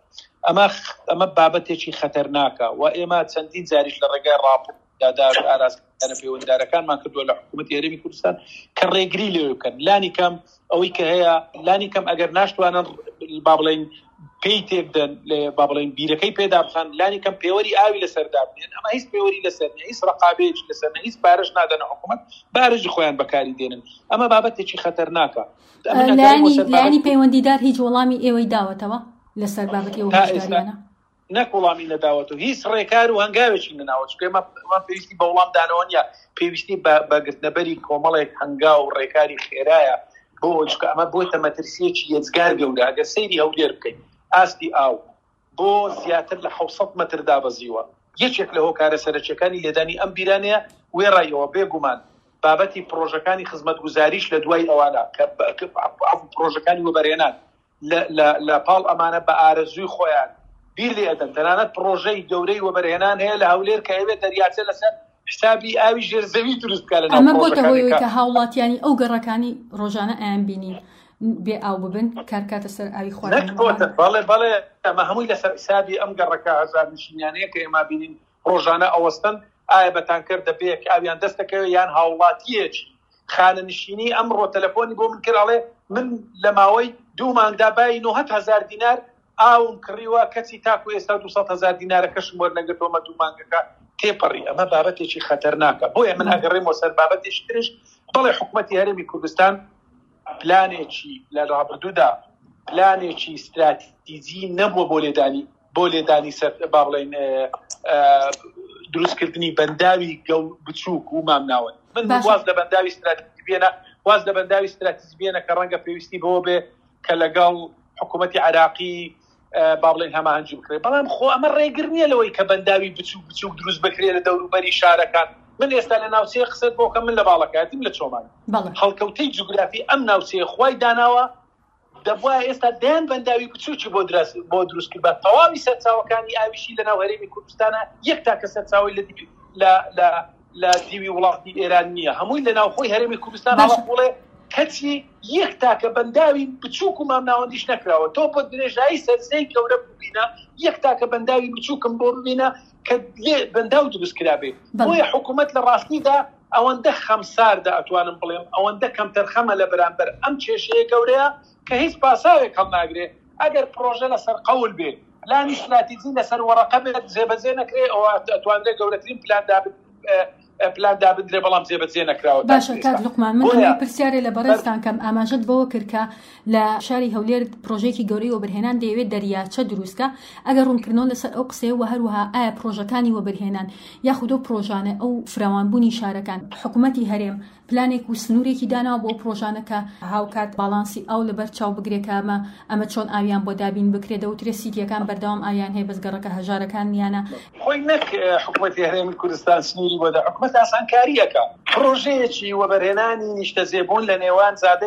ئەمە بابەتێکی خەتەرناکە و ئێمە چەندین جاریش لە ڕێگای ڕاپۆرت دادار ئارازکردنە پەیوەنددارەکانمان کردووە لە حکوومەتی هەرێمی کوردستان کە ڕێگری لێ بکەن. لانی کەم ئەوەی کە هەیە لانی کەم ئەگەر ناشتوانن با بڵێن پێی تێبدەن لێ با بڵێن بیرەکەی پێدا بخەن لانی کەم پێوەری ئاوی لەسەردا بنێن. ئەمە هیچ پێوەری لەسەر نیە، هیچ ڕقابەیەکی لەسەر نیە، هیچ بارش نادەنە حکوومەت بارژی خۆیان بەکاری دێنن. ئەمە بابەتێکی خەتەرناکە. لانی پەیوەندیدار هیچ وەڵامی ئێوەی داوەتەوە لەسەر بابەتی ئەو هێشتاریانە؟ نەک وەڵامی نەداوەتەوە هیچ ڕێکار و هەنگاوێکی نەناوە چونکە ئێمە پێویستی بە وەڵام دانەوە نیە، پێویستی بە گرتنەبەری کۆمەڵێک هەنگاو و ڕێکاری خێرایە بۆ چونکە ئەمە بۆتە مەترسیەکی یەجگار گەورە. ئەگەر سەیری هەولێر بکەین ئاستی ئاو بۆ زیاتر لە 700 متر دابەزیوە یەکێک لە هۆکارە سەرچەکانی لێدانی ئەم بیرانەیە وێڕایەوە بێگومان بابەتی پرۆژەکانی خزمەتگوزاریش لە دوای ئەوانە کە پرۆژەکانی وەبەرهێنان لە پاڵ ئەمانە بە ئارەزووی خۆیان بیر لێ ئەدەن. تەنانەت پرۆژەی گەورەی وەبەرهێنان هەیە لە هەولێر کە ئەوێت دەریاچە لەسەر حسابی ئاوی ژێرزەوی دروست بکە لە ناو ئەمە بۆتە هۆی کە هاوڵاتیانی ئەو گەڕەکانی ڕۆژانە ئەیان بینین بێ ئاو ببن کارکاتە سەر ئاوی خواردن بەڵێ ئەمە هەمووی لەسەر حسابی ئەم گەڕەکە هەزار نشینیانەیە کە ئێمە بینین ڕۆژانە ئەوەستن ئایا بەتانکەر دەبێت کە ئاویان دەستەکەوێت یان هاوڵاتیەکی خانە نشینی ئەمڕۆ تەلەفۆنی بۆ من کراڵێ من لە ماوەی 2 مانگدا بای 900,000 دینار ئاوم کڕیوە کەچی تاکو ئێستا 200,000 دینارەکەشم وەرنەگرتۆمە 2 مانگەکە تێپەڕی ئەمە بابەتێکی خەتەرناکە بۆیە من ئەگەڕێمەوە سەر بابەتێکی ترش بەڵێ حکوومەتی هەرێمی کوردستان پلانێکی لە ڕابردوودا پلانێکی استراتیجی نەبووە بۆ لێدانی سەر با بڵێن دروستکردنی بەنداوی بچووک و مامناون من واز لە بەنداوی استراتیجی بێنە کە ڕەنگە پێویستی بەوە بێ کە لەگەڵ حکوومەتی عراقی با بڵێن هەماهەنگی بکرێت بەڵام خۆ ئەمە ڕێگر نییە لەوەی کە بەنداوی بچووک دروست بکرێت لە دەوروبەری شارەکان من ئێستا لە ناوچەیە قسەت بۆ کە من لە باڵەکەتیم لە چۆمان هەڵکەوتەی جوگرافی ئەم ناوچەیە خوای داناوە دەبووە ئێستا دایان بەنداوی بچووکی بۆ دروستکرد بە تەواوی سەرچاوەکانی ئاویشی لە ناو هەرێمی کوردستانە یەک تاکە سەرچاوی لە دیوی وڵاتی ئێران نییە هەمووی لە ناوخۆی هەرێمی کوردستان هەڵەقوڵێ کەچی یەک تاکە بەنداوی بچووک و مامناوەندیش نەکراوە تۆ بۆ درێژایی سەرسەی گەورە ببینە یەک تاکە بەنداوی بچووکم بۆ ببینە کە بەنداو دروست کرابێ بۆیە حکوومەت لە ڕاستیدا ئەوەندە خەمساردا ئەتوانم بڵێم ئەوەندە کەم تەرخەمە لە بەرامبەر ئەم کێشەیە گەورەیە کە هیچ پاساوێک هەڵ ناگرێ ئەگەر پرۆژە لەسەر قەول بێ پلانی استراتیجی لەسەر وەرەقە بێت جێبەجێ نەکرێ ئەوە ئەتوانرێت گەورەترین پلان دابدرێ بەڵام جێبەجێ نەکراوە باشە کات لوقمان من پرسیارێ لە بەڕێستان کەم ئاماژەت بەوە کرد کە لە شاری هەولێر پرۆژێکی گەورەی وەبرهێنان دەیەوێت دەریاچە دروستکە ئەگەر ڕوونکردنەوە لەسەر ئەو قسەیە و هەروەها ئایا پرۆژەکانی وەبرهێنان یاخود ئەو پرۆژانە ئەو فراوانبوونی شارەکان حکوومەتی هەرێم پلانێک و سنوورێکی داناوە بۆ پرۆژانەکە هاوکات باڵانسی ئەو لەبەر چاو بگرێکامە ئەمە چۆن ئاویان بۆ دابین بکرێت دەوترێ سیتیەکان بەردەوام ئاویان هەیە بەزگەڕەکە هەژارەکان یانە خۆی نەک حکوومەتی هەرێمی کوردستان سنووری بۆدا حکوومەت ئاسانکاریەکە پرۆژەیەکی وەبەرهێنانی نیشتەجێبوون لە نێوان زادەی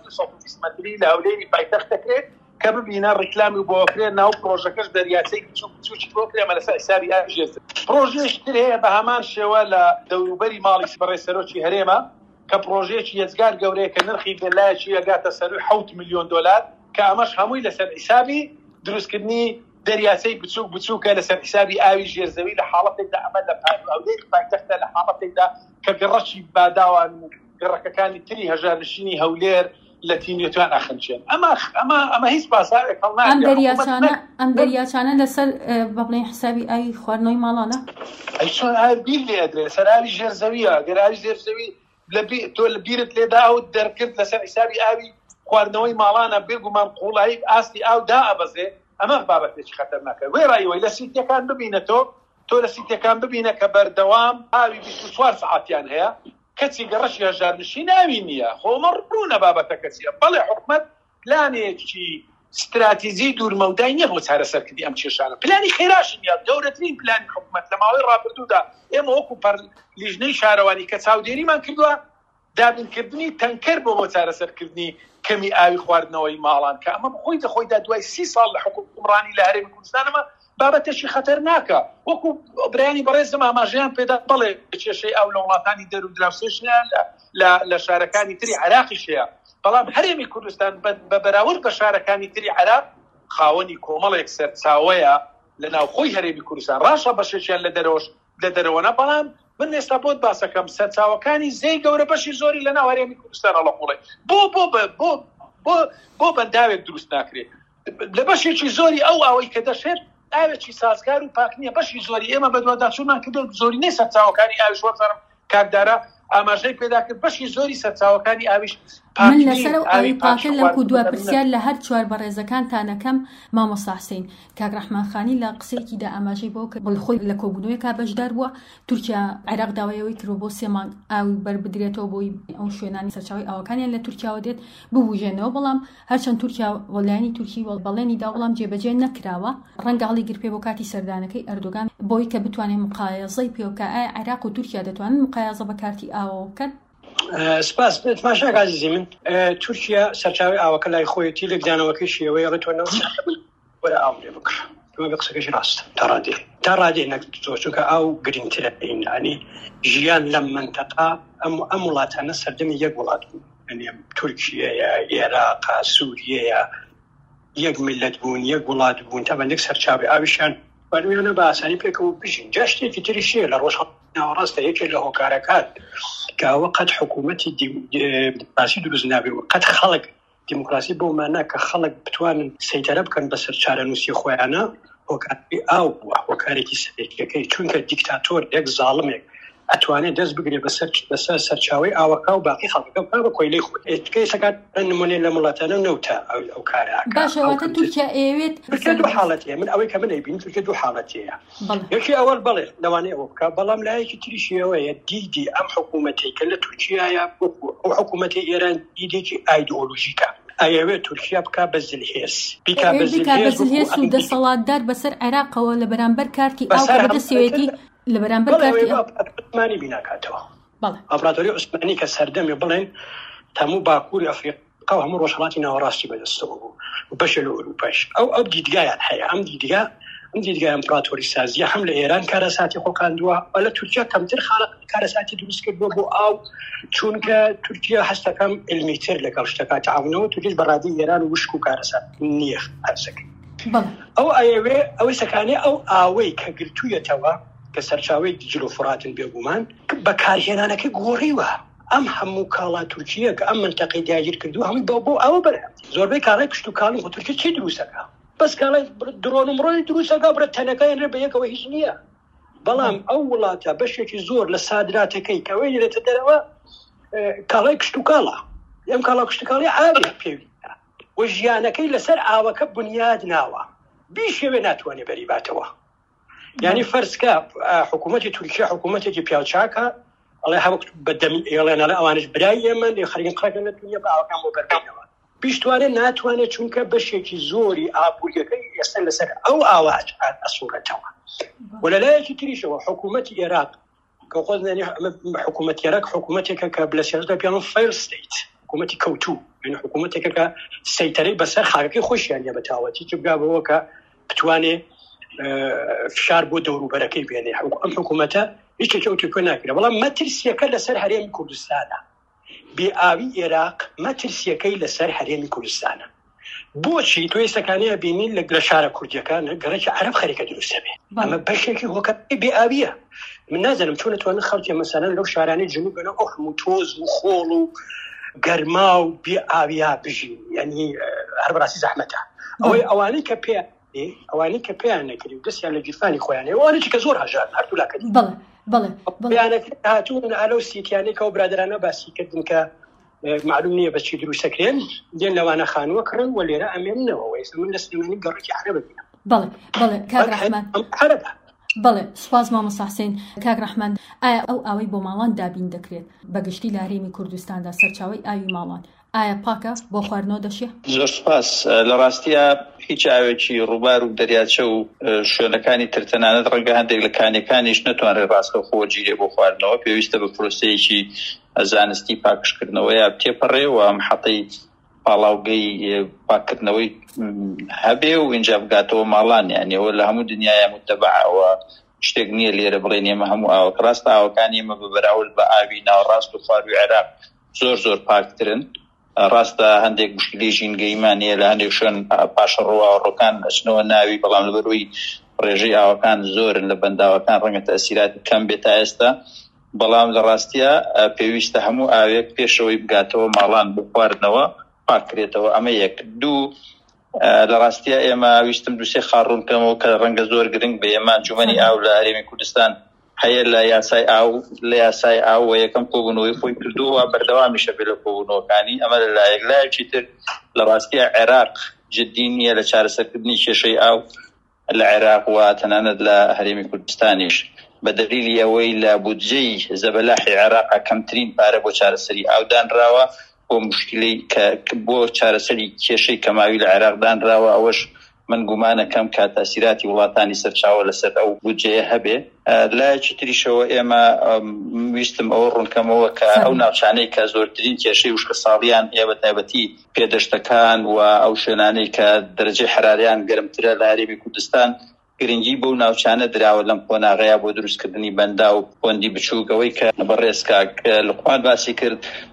120 مەتری لە هەولێری پایتەخت دەکرێت کە ببینە ڕیکلامی بۆکرێت ناو پرۆژەکەش دەریاچەی بچووکی بۆکرێ ئەمە لەسەر حسابی ئاژێت پرۆژێشتر هەیە بە هەمان شێوە لە دەوروبەری ماڵی بەڕێ سەرۆکی هەرێمە کە پرۆژێکی هێزگار گەورەیە کە نرخی بێلایەکی ئەگاتە سەر 7 ملیۆن دلار کە ئەمەش هەمووی لەسەر حسابی دروستکردنی دەریاچەی بچووکە لەسەر حسابی ئاوی ژێرزەوی لە حاڵەتێکدا ئەمە لە ئەولێری پایتەختە لە حاڵەتێکدا کە گەڕەکی باداوان گەڕەکەکانی تری هەژارنشینی هەولێر لە تینێتوان ئاخنچێن ئەمە هیچ پاساوێک هەڵ ناگرێت ئەم دەریاچانە لەسەر بەڵێن حسابی ئاوی خواردنەوەی ماڵانە ئەی چۆن ئاوی بیر لێ ئەدرێت سەر ئاوی ژێرزەویە گەر ئاوی ژێرزەوی تۆ لە بیرت لێدا ئەو دەرکرد لەسەر حسابی ئاوی خواردنەوەی ماڵانە بێگومان قوڵایی ئاستی ئاو دائەبەزێ ئەمە بابەتێکی خەتەرناکە وێ ڕایەوەی لە سیتیەکان ببینە تۆ لە سیتیەکان ببینە کە بەردەوام ئاوی 24 ساعتیان هەیە کەچی گەڕەشی هەژارنشین ناوی نییە خۆمە ڕوونە بابەتە کەچیە بەڵێ حکوومەت پلانێکی استراتیجی دوورمەودای نییە بۆ چارەسەرکردی ئەم کێشانە پلانی خێراشی نییە گەورەترین پلانی حکوومەت لە ماوەی ڕابردوودا ئێمە وەکو لیژنەی شارەوانی کە چاودێریمان کردووە دابینکردنی تەنکەر بۆ چارەسەرکردنی کەمی ئاوی خواردنەوەی ماڵان کە ئەمە بخۆی دەخۆیدا دوای 30 ساڵ لە حکومڕانی لە هەرێمی کوردستانەمە بابەتێکی خەتەرناکە وەکو بەرانی بەڕێزم ئاماژەیان پێدا بڵێ کێشەی ئەو لە وڵاتانی دەر و دراوسێشیان لە شارەکانی تری عراقیشەیە بەڵام هەرێمی کوردستان بە بەراورد بە شارەکانی تری عراق خاوەنی کۆمەڵێک سەرچاوەیە لە ناوخۆی هەرێمی کوردستان ڕاشە بەشێکیان لە دەرەوەنە بەڵام من ئێستا بۆت باسەکەم سەرچاوەکانی زەی گەورە بەشی زۆری لە ناو هەرێمی کوردستان هەڵەقوڵێ بۆ بەنداوێک دروست ناکرێت لە بەشێکی زۆری ئەو ئاوەی کە دەشێت ئاوێکی سازگار و پاک نییە بەشی زۆری ئێمە بەدواداچوونمان کردو زۆری نەی سەرچاوەکانی ئاویش وەرزارم کاکدارە ئاماژەی پێدا کرد بەشی زۆری سەرچاوەکانی ئاویش من لەسەر ئاوی پاکە لەم و دووە پرسیار لە هەر چوار بەڕێزەکانتانەکەم مامۆستا حوسێن کاک ڕەحمانخانی لە قسەیەکیدا ئاماژەی بۆ کرد بڵخۆی لە کۆبوونەوەیەکا بەشدار بووە تورکیا عێراق داوایەوەی کرد بۆ 3 مانگ ئاوی بەربدرێتەوە بۆی ئەو شوێنانی سەرچاوی ئاوەکانیان لە تورکیاوە دێت ببوژێنەوە بەڵام هەرچەند تورکیا وەلایانی تورکی بەڵێنیدا وەڵام جێبەجێ نەکراوە ڕەنگە هەڵی گرپێ بۆ کاتی سەردانەکەی ئەردۆگان بۆی کە بتوانێت مقایەزەی پێوکە ئایا عێراق و تورکیا دەتوانن مقایەزە بە کارتی ئاوە بکەن سپاس تماشا عزیزی من تورکیا سەرچاوی ئاوەکە لای خۆیەتی لە گزانەوەکەی شێوەی ڕێتوانەوە وەرە ئاو لێ بکڕ ئەمە بە قسەکەش ڕاستە تا ڕادێ نەکتۆ چونکە ئاو گرنگترە ئینانی ژیان لەم منتەقا ئەم وڵاتانە سەردەمی یەک وڵات بوو تورکیەیە، عێراق، سووریەیە، یەک میلەت بوون، یەک وڵات بوون، تا بەندێک سەرچاوی ئاویشان بەنوێنە بە ئاسانی پێکەوە بژین. جا شتێکی تریشیە لە ڕۆژ ناوەڕاستە یەکێک لە هۆکارەکان کە ئەوە قەت حکوومەتی دیموکراسی دروست نابێ و قەت خەڵک دیموکراسی بۆ مانە کە خەڵک بتوانن سەیطرە بکەن بەسەر چارەنووسی خۆیانە هۆکاری ئاو بووە، هۆکارێکی سەرەکیەکەی، چونکە دیکتاتۆر یەک زاڵمێک ئەتوانێت دەست بگرێت بەسەر سەرچاوی ئاوەکە و باقی خەڵکەکە بکات بە کۆیلەی خۆی. تکەی سەکات نمونێ لە وڵاتانە نەوتە ئەو کارە. باشەواتە تورکیا ئەوێت دوو حاڵەتەیە، من ئەوەی کە من ئەیبین تورکیا دوو حاڵەتەیە. یەکی ئەوەل بەڵێ لەوانەیە ئەوە بکات، بەڵام لایەکی تریشیەوەیە دیدی ئەم حکوومەتەی کە لە تورکیایە ئەو حکوومەتی ئێران دیدێکی ئایدئۆلۆژیکە. ئەوێت تورکیا بکا بە زلهێز، بیکا بە زلهێز و دەسەڵاتدار بەسەر عێراقەوە لە بەرامبەر کارتی ئاو کە بەدەستێتی لە بەرامبەر کارتی عوسمانی بیناکاتەوە. ئەمپراتۆری عوسمانی کە سەردەمی بڵێن هەموو باکووری ئەفریقا و هەموو ڕۆژهەڵاتی ناوەڕاستی بەدەستەوە بوو و بەشە لە ئەوروپاش. ئەو دیدگایان هەیە، ئەم دیدگای ئەمپراتۆری سازیە هەم لە ئێران کارەساتی خۆکاندووە و لە تورکیا کەمتر کارەساتی دروست کردووە بۆ ئاو، چونکە تورکیا هەستەکەم علمیتر لەگەڵ شتەکە تەعاونەوە، تورکیش بەڕادی ئێران وشک و کارەسات نییە هەرسەکە. ئەو ئەوەی سەکانێ ئەو ئاوەی کە گرتوویەتەوە کە سەرچاوی دیجل و فراتن بێگومان بەکارهێنانەکە گۆڕیوە. ئەم هەموو کاڵا تورکیە کە ئەم منتەقەی داگیر کردو هەمووی بۆ ئەوە بەرە زۆربەی کاڵای کشت و کاڵی خۆ تورکیا چی دروستەکە؟ بەس کاڵای درۆن و مرۆی دروستەکە برە تەنەکەیان ڕێ بە یەکەوە هیچ نییە. بەڵام ئەو وڵاتە بەشێکی زۆر لە سادراتەکەی کەوەی لێتە دەرەوە کاڵای کشت و کاڵە، ئەم کاڵا کشت و کاڵی ئاوی پێویستە و ژیانەکەی لەسەر ئاوەکە بنیاد ناوە، بیشێوێ ناتوانێ بەریباتەوە. یعنی فەرزکە حکوومەتی تورکیا حکوومەتێکی پیاوچاکە، ئەڵێ هەوەک بەدەمی ئێڵێنەڵە ئەوانش برای ئێمە لێ خەریکن قڕەکەن لە دنیا بە ئاوەکان بۆ بەرگێنەوە. بیشتوانێ ناتوانێت چونکە بەشێکی زۆری ئابوووریەکەی ئێستا لەسەر ئەو ئاواج ئەسوورەتەوە. و لەلایەکی تریشەوە حکوومەتی عێراق کە خۆزنێنی حکوومەتی عێراق حکوومەتێکە کە لە سیاسەتدا پێڵن فەیل ستەیت، حکوومەتی کەوتوو، یعنی حکوومەتێکە کە سەیطرەی بەسەر خاکەکەی خۆشیان هەیە بەتاوەتی چ بگا بەوە کە بتوانێ فشار بۆ دەوروبەرەکەی بێنێ. ئەم حکوومەتە هیچێکی ئەو تۆ ناکرێ. بەڵام مەترسیەکە لەسەر هەرێمی کوردستانە، بێئاوی عێراق مەترسیەکەی لەسەر هەرێمی کوردستانە. بۆچی تۆی سەکانەیە بینین لە شارە کوردیەکان گەڕێکی عەرەب خەریکە دروستە بێ، ئەمە بەشێکی هۆکاری بێئاویە. من نازانم چۆن دەتوانن خەڵکی مەسەلەن لەو شارانەی جنوب بنە ئەو هەموو تۆز و خۆڵ و گەرما و بێئاویا بژین، یعنی هەر بەڕاستی زەحمەتە. ئەوانەی کە پێیان نەکردی و دەستیان لە گیرفانی خۆیانێ، ئەوانەی کە زۆر هەژار هەردوولاکەنی. بەڵێ بەیانەکە هاتوون ئالەو سیتیانەی کە و برادرانە باسی کردن کە معلوم نییە بەچی دروستەکرێن، دێن لەوانە خانووە کڕن و لێرە ئەمێننەوە. وەیسە من لە سلێمانی گەڕێکی عەرەبە بینم. بەڵێ کاک ڕەحمان، بەڵێ سوپاس مامۆستا حوسێن. کاک ڕەحمان، ئایا ئەو ئاوەی بۆ ماڵان دابین دەکرێت بەگشتی لە هەرێمی کوردستاندا سەرچاوی ئاوی ماڵان ئایا پاکە بۆ خواردنەوە دەشێ؟ زۆر سوپاس. لە ڕاستیە هیچ ئاوێکی ڕووبار و دەریاچە و شوێنەکانی ترتەنانەت ڕەنگە هەندێک لە کانیەکانیش نەتوانێت ڕاستە خۆ جیرێ بۆ خواردنەوە، پێویستە بە پرۆسەیەکی زانستی پاکشکردنەوە یا بتێپەڕێ و محەڵەی پاڵاوگەی پاکردنەوەی هەبێ و اینجا بگاتەوە ماڵان. یانیەوە لە هەموو دنیای متەبعەوە شتێک نییە لێرە بڵێن ئێمە هەموو ئاوەک ڕاستە ئاوەکانی ئێمە بە بەراورد بە ئاوی ناوەڕاست و خواروی عێراق زۆر پاکترن. ڕاستە هەندێک مشکلی ژینگەیمانە لە هەندێک شوێن پاشە ڕۆکان ئەچنەوە ناوی، بەڵام لەبەرەوەی ڕێژەی ئاوەکان زۆرن لە بەنداوەکان ڕەنگە تەئسیراتی کەم بێت تا ئێستا. بەڵام لە ڕاستیە پێویستە هەموو ئاوێک پێشەوەی بگاتەوە ماڵان بۆ خواردنەوە پاکرێتەوە. ئەمە یەک. دوو، لە ڕاستیە ئێمە ویستم دووسێ خاڕوونکەمەوە کە ڕەنگە زۆر گرنگ بە ئێمە جومەنی ئاو لە هەرێمی کوردستان هەیە لە یاسای ئاو و یەکەم کۆبوونەوەی خۆی کردووە بەردەوامیشە بێ لە کۆبوونەوەکانی. ئەمە لەلایەکی تر لە ڕاستیە عێراق جددی نییە لە چارەسەرکردنی کێشەی ئاو لە عێراق و تەنانەت لە هەرێمی کوردستانیش، بە دەلیلی ئەوەی لە بودجەی زەبەلاحی عێراق کەمترین پارە بۆ چارەسەری ئاو دانراوە بۆ مشکلەی کە بۆ چارەسەری کێشەی کەماوی لە عێراق دانراوە. ئەوەش من گومانەکەم کە تاثیراتی وڵاتانی سەرچاوە لەسەر ئەو بودجەیە هەبێ. لایەکی تریشەوە ئێمە ویستم ئەوە ڕوونکەمەوە کە ئەو ناوچانەی کە زۆرترین کێشەی وشکە ساڵیان هەیە بە تایبەتی پێدەشتەکان و ئەو شوێنانەی کە دەرەجەی حراریان گەرمترە لە هەرێمی کوردستان گرنگی بۆ ناوچانە دراوە لەم قۆناغەیە بۆ دروستکردنی بەندا و پۆندی بچووکەوەی کە بەڕێزکە لقمان باسی کرد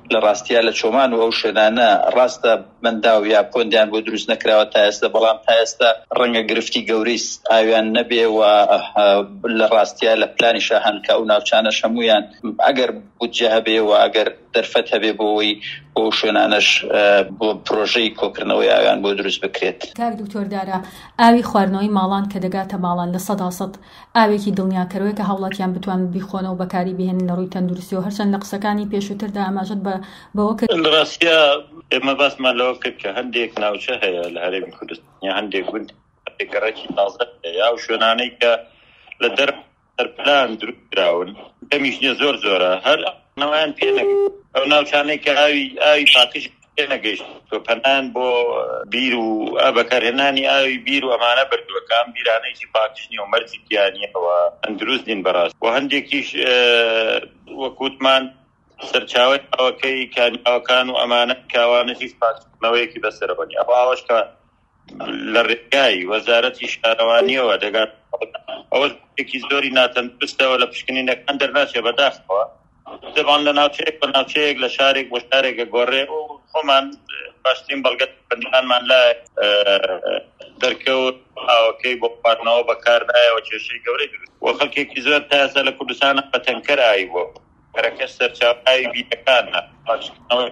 لە ڕاستیە لە چۆمان و ئەو شوێنانە ڕاستە بەنداو یا پۆندیان بۆ دروست نەکراوە تا ئێستا، بەڵام تا ئێستا ڕەنگە گرفتی گەورەی ئاویان نەبێ و لە ڕاستیە لە پلانی شاهان کە ئەو ناوچانە هەموویان ئەگەر بودجە هەبێ و ئەگەر دەرفەت هەبێ بۆەوەی بۆ شوێنانەش بۆ پرۆژەی کۆکردنەوەی ئاویان بۆ دروست بکرێت. کاک دکتۆر دارا، ئاوی خواردنەوەی ماڵان کە دەگاتە ماڵان لە 100% ئاوێکی دڵنیاکەرەوەی کە هاوڵاتیان بتوان بیخۆنەوە بەکاری بهێنن لە ڕووی تەندروستی و هەرچەند لە قسەکانی پێشووتردا ئاماژەت بەوە کرد. لە ڕاستیە ئێمە باسمان لەوە کرد کە هەندێک ناوچە هەیە لە هەرێمی کوردستان، هەندێک گوند گەڕێکی تازە هەیە و شوێنانەی کە لە دەرپلان دروستکراون کەمیش نیە زۆر زۆرە، هەر نەوایان پێ نەگەیشت. ئەو ناوچانەی کە ئاوی پاکش پێ نەگەیشت تۆ پەنان بۆ بیر و بەکارهێنانی ئاوی بیر و ئەمانە بردووەکان بیرانەیەکی پاکش نیە و مەرجی تیانیەوە ئەندروست دین بەڕاست و هەندێکیش وەکوتمان سەرچاوی ئەوەکەی کانیاوەکان و ئەمانە کاوانەی پاکردنەوەیەکی بەسەرەوەنی ئەوەش کە لە ڕێگای وەزارەتی شارەوانیەوە دەگات ئەوەش ێکی زۆری ناتەندروستەوە لە پشکنینەکان دەرناچێ بەداخەوە دەبان لە ناوچەیەک بە ناوچەیەک لە شارێک بۆ شارێکە گۆڕێ و خۆمان باشترین بەڵگەت بەندیانمان لای دەرکەوت ئاوەکەی بۆ خواردنەوە بەکاردایەوە کێشەی گەورەی دروست و خەڵکێکی زۆر تا ئێستا لە کوردستانە بەتەنکەر ئاوی بۆ کەرەکە سەرچاوی بیرەکانە پاکردنەوەی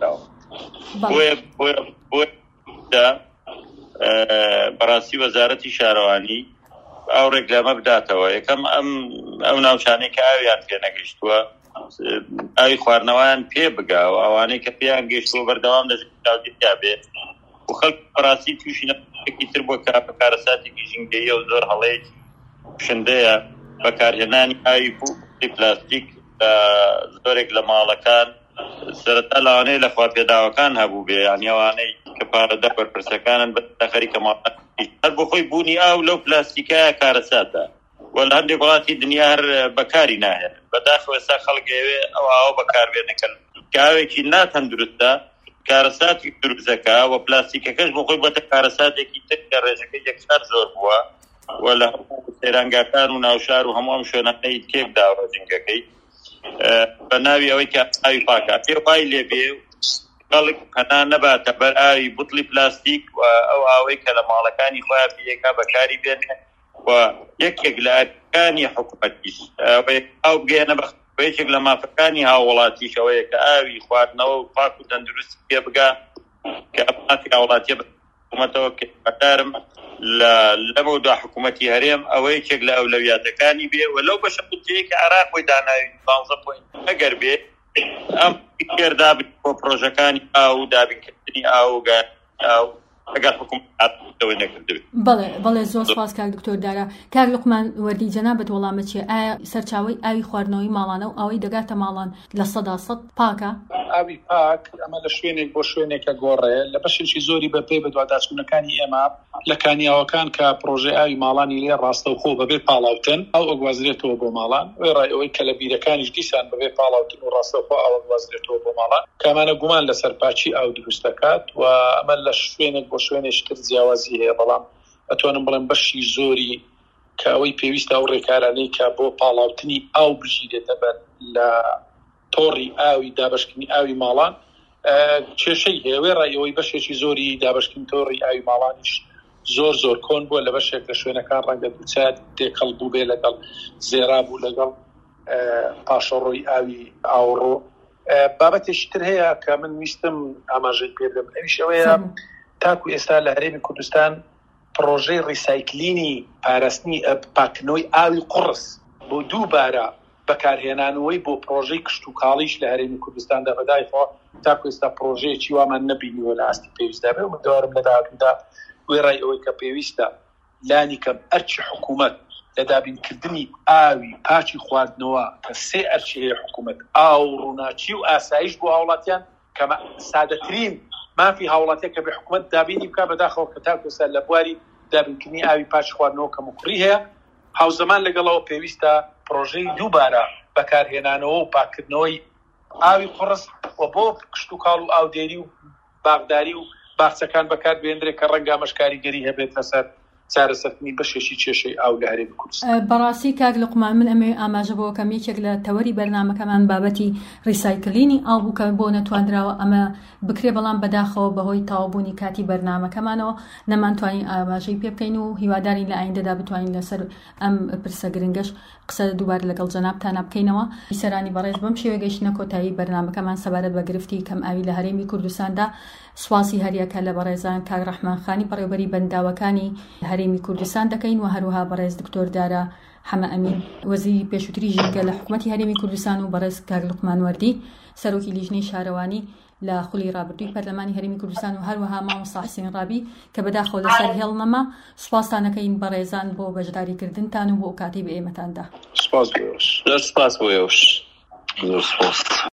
بۆیە بەڕاستی وەزارەتی شارەوانی ئەو ڕێکلامە بداتەوە. یەکەم ئەو ناوچانەی کە ئاویان پێ نەگەیشتووە ئاوی خواردنەوەیان پێ بگاوە، ئەوانەی کە پێیان گەیشتووە بەردەوام دەژێت بێت و خەڵک بەڕاستی تووشی نەکەی تر بۆ بەکارەساتێکی ژینگەیە و زۆر هەڵەیەکی شندەیە بەکارهێنانی ئاوی پلاستیک زۆرێک لە ماڵەکان سەرەتا لەوانەیە لە خواپێداوەکان هەبوو بێ، یانی ئەوانەی کە پارەدە بەرپرسەکانن بە خەریکە ماڵات هەر بۆ خۆی بوونی ئاو لەو پلاستیکایە کارەساتە و لە هەندێک وڵاتی دنیا هەر بەکاری ناهێن. بەداخەوە ئێستا خەڵکەوێ ئەو ئاوە بەکاربێنەکەن کاوێکی ناتەندروستە کارەساتی دروستەکە و پلاستیکەکەش بۆ خۆی بەتە کارەساتێکی تر کە ڕێژەکەی یەکسەر زۆر بووە و لە سەیرانگاکان و ناوشار و هەموو ئەم شوێنانەی تێک داوە جنگەکەی بە ناوی ئەوەی کە ئاوی پاکە پێ وای لێبێ خەڵک پەنا نەباتە بەر ئاوی بوتڵی پلاستیک و ئەو ئاوەی کە لە ماڵەکانی خۆیان پێیەکا بەکاری بێنێ و یەکێک لە ئەرکانی حکوومەتیش ئەو بگەێنە بە یەکێک لە مافەکانی هاوڵاتیش ئەوەیە کە ئاوی خواردنەوە و پاک و تەندروستی پێ بگا کە ئەماتی هاوڵاتیە حکوومەتەوە بەدارم لەمەودا حکوومەتی هەرێم ئەوە یەکێک لە ئەولەویاتەکانی بێ و لەو بەشە بودجەیەکی عراق بۆی داناوی 15 پۆینت ئەگەر بێ ئەم دابین بۆ پرۆژەکانی ئاو دابینکردنی ئاو ئەگەر حکوومەتەوەی نەکردوێت. بەڵێ زۆر سپاس کاک دکتۆر دارا. کاک لوقمان وەردی جەنابەت وەڵامە چیە؟ ئایا سەرچاوی ئاوی خواردنەوەی ماڵانە و ئەوەی دەگاتە ماڵان لە 100% پاکە؟ ئاوی پاک ئەمە لە شوێنێک بۆ شوێنێکە گۆڕێ لە بەشێکی زۆری بەپێ بەدواداچوونەکانی ئێمە لە کانیاوەکان کە پرۆژەی ئاوی ماڵانی لێ ڕاستەوخۆ بەبێ پاڵاوتن ئەو ئەگوازرێتەوە بۆ ماڵان ڕای کە لە بیرەکانیش دیسان بەبێ پاڵاوتن و ڕاستەوخۆ ئەو ئەگوازرێتەوە بۆ ماڵان کامانە گومان لەسەر پاچی ئاو دروست دەکات و ئەمە لە شوێنێک بۆ شوێنێکی تر جیاوازی هەیە بەڵام ئەتوانم بڵێم بەشی زۆری کە ئەوەی پێویستە ئەو ڕێکارانەی کە بۆ پاڵاوتنی ئاو بژیرێت دەبێت لە تۆڕی ئاوی دابشکردنی ئاوی ماڵان کێشەی هێوێ ڕایەوەی بەشێکی زۆری دابشکردنی تۆڕی ئاوی ماڵانیش زۆر کۆن بووە لە بەشێک لە شوێنەکان ڕەنگە دووچات تێکەڵ بوو بێ لەگەڵ زێرا بوو لەگەڵ پاشەڕۆی ئاوی ئاوڕۆ. بابەتێکی تر هەیە کە من ویستم ئاماژەی پێ بدەم ئەویش ئەوەیە تاکو ئێستا لە هەرێمی کوردستان پرۆژەی ڕیسایکلینی پاراستنی پاکردنەوەی ئاوی قورس بۆ دووبارە بەکارهێنانەوەی بۆ پرۆژەی کشت و کاڵیش لە هەرێمی کوردستاندا بەدایخۆ تاکو ئێستا پرۆژەیەکی وامان نەبینیوە لە ئاستی پێویستدا بێ و من دەوارم لە داهاتوودا وێڕای ئەوەی کە پێویستە لانی کەم ئەرچی حکوومەت لە دابینکردنی ئاوی پاچی خواردنەوە کە 3 ئەرچی هەیە حکوومەت ئاو ڕووناچی و ئاسایش بۆ هاوڵاتیان کە سادەترین مافی هاوڵاتیە کە بە حکوومەت دابینی بکە بەداخەوە کە تاکو ئێستا لە بواری دابینکردنی ئاوی پاچی خواردنەوە کە مکڕی هەیە هاوزەمان لەگەڵەوە پێویستە پرۆژەی دووبارە بەکارهێنانەوە و پاکردنەوەی ئاوی قڕس و بۆ کشت و کاڵ و ئاودێری و باغداری و باخچەکان بەکار بێنرێت کە ڕەنگە مەشکاریگەری هەبێت لەسەر چارەسەرکردنی بەشێکی کێشەی ئاو لە هەرێمی کوردستان. بەڕاستی کاک لوقمان من ئەمێ ئاماژەبەوە کەم یەکێک لە تەوەری بەرنامەکەمان بابەتی ڕیسایکلینی ئاو بوو کە بۆ نەتواندراوە ئەمە بکرێ، بەڵام بەداخەوە بەهۆی تەواوبوونی کاتی بەرنامەکەمانەوە نەمانتوانین ئاماژەی پێ بکەین و هیوادارین لە ئایندەدا بتوانین لەسەر ئەم پرسە گرنگەش قسە دووبارە لەگەڵ جەنابتانە بکەینەوە. بیسەرانی بەڕێز بەم شێوە گەیشتنە کۆتایی بەرنامەکەمان سەبارەت بە گرفتی کەم ئاوی لە هەرێمی کوردستاندا. سواسی هەریەکە لە بەڕێزان کاک ڕەحمانخانی بەڕێوەبەری بەنداوەکانی هەرێمی کوردستان دەکەین و هەروەها بەڕێز دکتۆر دارە حەمە ئەمین وەزیری پێشووتری ژینگە لە حکوومەتی هەرێمی کوردستان و بەڕێز کاک لوقمان وەردی سەرۆکی لیژنەی شارەوانی لە خولی ڕابردووی پەرلەمانی هەرێمی کوردستان و هەروەها مامۆستا حسین ڕابی کە بەداخەوە لەسەر هێڵمەمە سوپاسانەکەین بەڕێزان بۆ بەشداریکردنتان و بۆ کاتی بە ئێمەتاندا. سپاس بۆ ئێوەش. سپاس بۆ ئێوەش. زۆر سپاس.